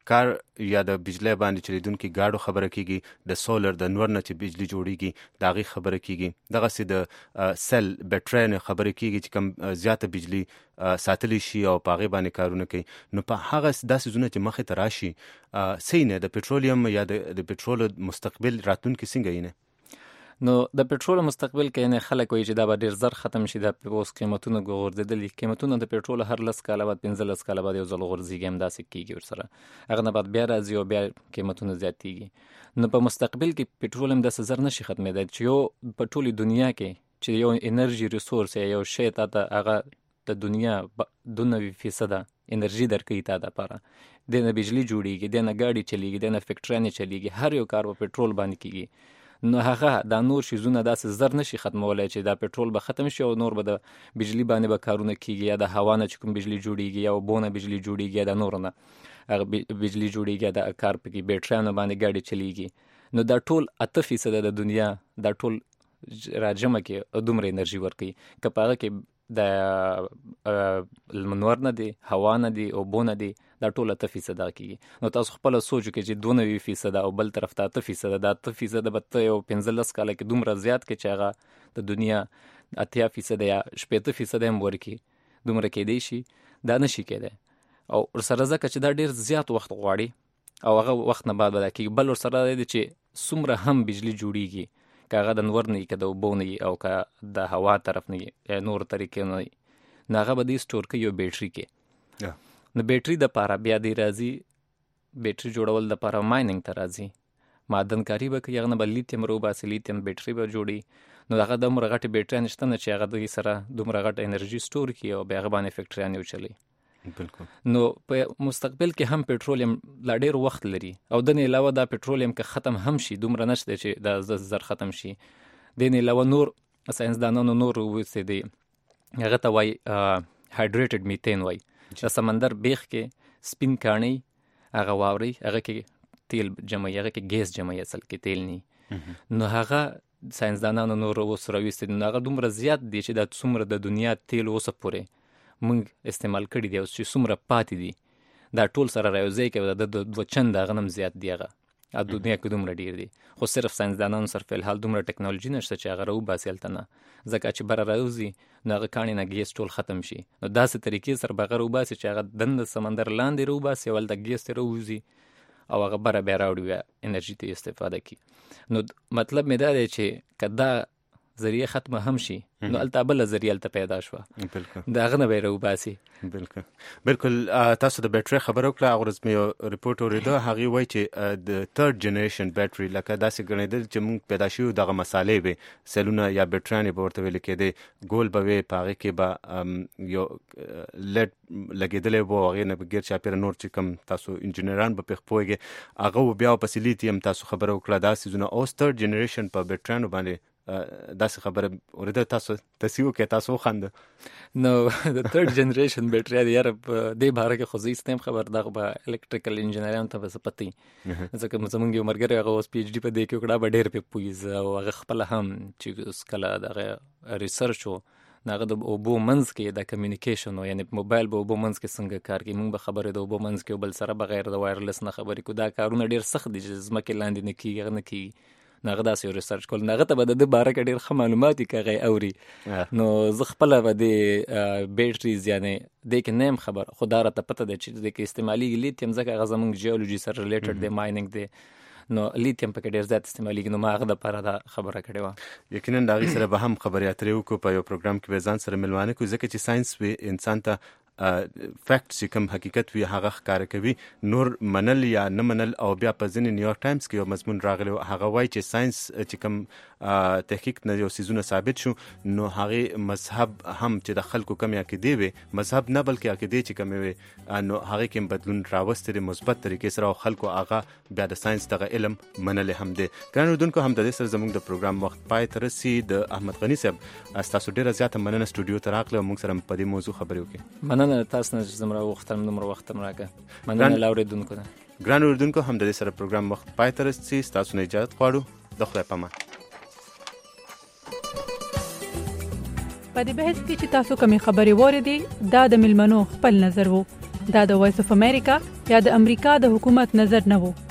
کار یا د بجلی باندې چلیدونکي ګاډو خبره کیږي، د سولر د نور نه چې بجلی جوړیږي د هغې خبره کیږي، دغسې د سل بیټرۍ نه خبره کیږي چې کوم زیاته بجلی ساتلی شي او په هغې باندې کارونه کوي. نو په هغه دا څیزونه چې مخې ته راشي څه نه د پټرولیم یا د پټرولو مستقبل راتلونکي څنګه یې نه؟ نو د پټرول مستقبل کې نه خلک وایي چې دا به ډېر زر ختم شي، دا اوس قیمتونه غورځېدلي، قیمتونه د پټرول هر لس کاله بعد پنځه لس کاله بعد یو ځل غورځېږي، همداسې کېږي ورسره، هغه نه بعد بیا راځي او بیا قیمتونه زیاتېږي. نو په مستقبل کې پټرول هم داسې زر نشي ختمېدی چې یو په ټولې دنیا کې چې یو انرژي ریسورس یا یو شی تا ته هغه د دنیا دو نوي فیصده انرژي درکوي تا دپاره، دې نه بجلي جوړېږي، دې نه ګاډي چلېږي، دې نه فیکټریانې چلېږي، هر یو کار په پټرول باندې کېږي. نو هغه دا نور شیزونه داسې زر نشي ختمولی چې دا پټرول به ختم شي او نور به د بجلي باندې به کارونه کېږي، یا د هوا نه چې کوم بجلي جوړېږي یا اوبو نه بجلي جوړېږي یا د نورو نه هغه بجلي جوړېږي، یا د کار پکې بیټریانو باندې ګاډي چلېږي. نو دا ټول اته فیصده د دنیا دا ټول راجمع کې دومره انرژي ورکوي. که په هغه کې د لمنور نه دی، هوا نه دی، اوبو نه دی، دا ټول اته فیصده کېږي. نو تاسو خپله سوچ وکړئ چې دوه نوي فیصده او بل طرف ته اته فیصده، دا اته فیصده به ته یو پنځه لس کاله کې دومره زیات کړي چې هغه د دنیا اتیا فیصده یا شپېته فیصده هم ورکړي، دومره کېدی شي؟ دا نشي کېدی. او ورسره ځکه چې دا ډېر زیات وخت غواړي او هغه وخت نه بعد به دا کېږي. بل ورسره دی چې څومره هم بجلي جوړېږي، که هغه د نور نه وي، که د اوبو نه وي، او که د هوا طرف نه وي یا نور طریقې نه وي، نو هغه به دې سټور کوي یو بیټري کې. نو بیټري دپاره بیا دی راځي، بیټري جوړول دپاره مایننګ ته راځي، معدن کاري به کوي، هغه نه به لیتیم راوباسي، لیتیم بیټري به جوړي. نو هغه دومره غټې بیټریانې شته نه چې هغه دوی سره دومره غټه انرژي سټور کړي او بیا هغه باندې فیکټریانې وچلوي. بالکل. نو په مستقبل کې هم پټرولیم لا ډېر وخت لري، او د نه علاوه دا پټرولیم که ختم هم شي دومره نشته چې دا زر ختم شي. د نه علاوه نور ساینسدانانو نور وڅې دی هغه ته وایي هایډریټډ میتین وایي، د سمندر بیخ کې سپین کاڼي هغه واوري، هغه کې تیل جمعي، هغه کې ګیس جمعي، اصل کې تیل نه. نو هغه ساینسدانانو نور اوس راویستي، نو هغه دومره زیات دی چې دا څومره د دنیا تیل اوسه پورې مونږ استعمال کړي دي او چې څومره پاتې دي دا ټول سره راوځي کې د دوه چنده هغه هم زیات دی، هغه دنیا کې دومره ډیر دي. خو صرف ساینسدانانو سره فی الحال دومره ټکنالوژي نشته چې هغه راوباسي هلته نه، ځکه چې بره راوځي نو هغه کاڼي نه ګیس ټول ختم شي. نو داسې طریقې سره به هغه راوباسي چې هغه دنده سمندر لاندې راوباسي او هلته ګیس ته راوځي او هغه بره بیا راوړي بیا انرژي ته استفاده کړي. نو مطلب مې دا دی چې که دا ذریعه ختمه هم شي نو الته بل ذریعه الته پیدا شوه، بالکل دا هغه نه به راوباسي. بالکل بالکل. تاسو د بیټرۍ خبره وکړه، هغه ورځ مې یو ریپورټ اورېده، هغې وایي چې د تھرډ جنریشن بیټرۍ لکه داسې ګڼېدل چې موږ پیدا شوي دغه مسالې وې، سیلونه یا بیټریانې به ورته ویل کېدې، ګول به وې، په هغې کې به یو لیډ لګېدلی و، هغې نه به ګیر چاپېره نور چې کوم تاسو انجینران به پرې پوهېږئ هغه بیا پسې لیتیم تاسو خبره وکړه، دا څیزونه اوس تھرډ جنریشن په بیټریانو باندې داسې خبره اورېده. تاسو تصحیح وکړئ، تاسو وخانده. نو د تھرډ جنریشن بیټرۍ دی یاره په دې باره کې خو زه هېڅ نه یم خبر، دا خو به الکټریکل انجینرانو ته به څه پته وي، ځکه زموږ یو ملګری هغه اوس پي ایچ ډي په دې کې وکړه، به ډېر پرې پوهېږي او هغه خپله هم چې اوس کله دغه ریسرچ و نو هغه د اوبو منځ کې د کمیونیکیشن و، یعنې موبایل به اوبو منځ کې څنګه کار کوي، موږ به خبرې د اوبو منځ کې یو بل سره بغیر د وایرلس نه خبرې کوو، دا کارونه ډېر سخت دي چې ځمکې لاندې نه کېږي، هغه نه کېږي. نو هغه داسې یو ریسرچ کول، نو هغه ته به د ده باره کې ډېر ښه معلومات وي که هغه اوري. نو زه خپله به د بیټریز یعنې دې کې نه یم خبر، خو دا راته پته ده چې دې کې استعمالېږي لیتیم، ځکه هغه زموږ جیولوژي سره ریلیټډ دی، مایننګ دی، نو لیتیم پکې ډېر زیات استعمالېږي. نو ما هغه دپاره دا خبره کړې وه. یقینا د هغې سره به هم خبرې اترې وکړو په یو پروګرام کې به ځان سره مېلمانه کړو، ځکه چې ساینس وي انسان ته فیکټ چې کوم حقیقت وي هغه ښکاره کوي، نور منل یا نه منل. او بیا په ځینې نیویارک ټایمز کې یو مضمون راغلی و، هغه وایي چې ساینس چې کوم تحقیق نه یو څیزونه ثابت شو، نو هغې مذهب هم چې د خلکو کمې عقیدې وې، مذهب نه بلکې عقیدې چې کمې وې، نو هغې کې هم بدلون راوستی دی مثبت طریقې سره، او خلکو هغه بیا د ساینس دغه علم منلی هم دی. ګران اورېدونکو، هم د دې سره زموږ د پروګرام وخت پای ته رسي. د احمد غني صاحب ستاسو ډېره زیاته مننه سټوډیو ته راغلی او موږ سره په دې موضوع خبرې وکړې. مننه تاسو نه چې زموږ وخت هم دومره وخت هم راکړه، مننه له اورېدونکو نه. ګران اورېدونکو، هم د دې سره پروګرام وخت پای ته رسي، ستاسو نه اجازت غواړو. د خدای په امان. په دې بحث کې چې تاسو کومې خبرې واورېدې دا د مېلمنو خپل نظر و، دا د وایس اف امریکا یا د امریکا د حکومت نظر نه وو.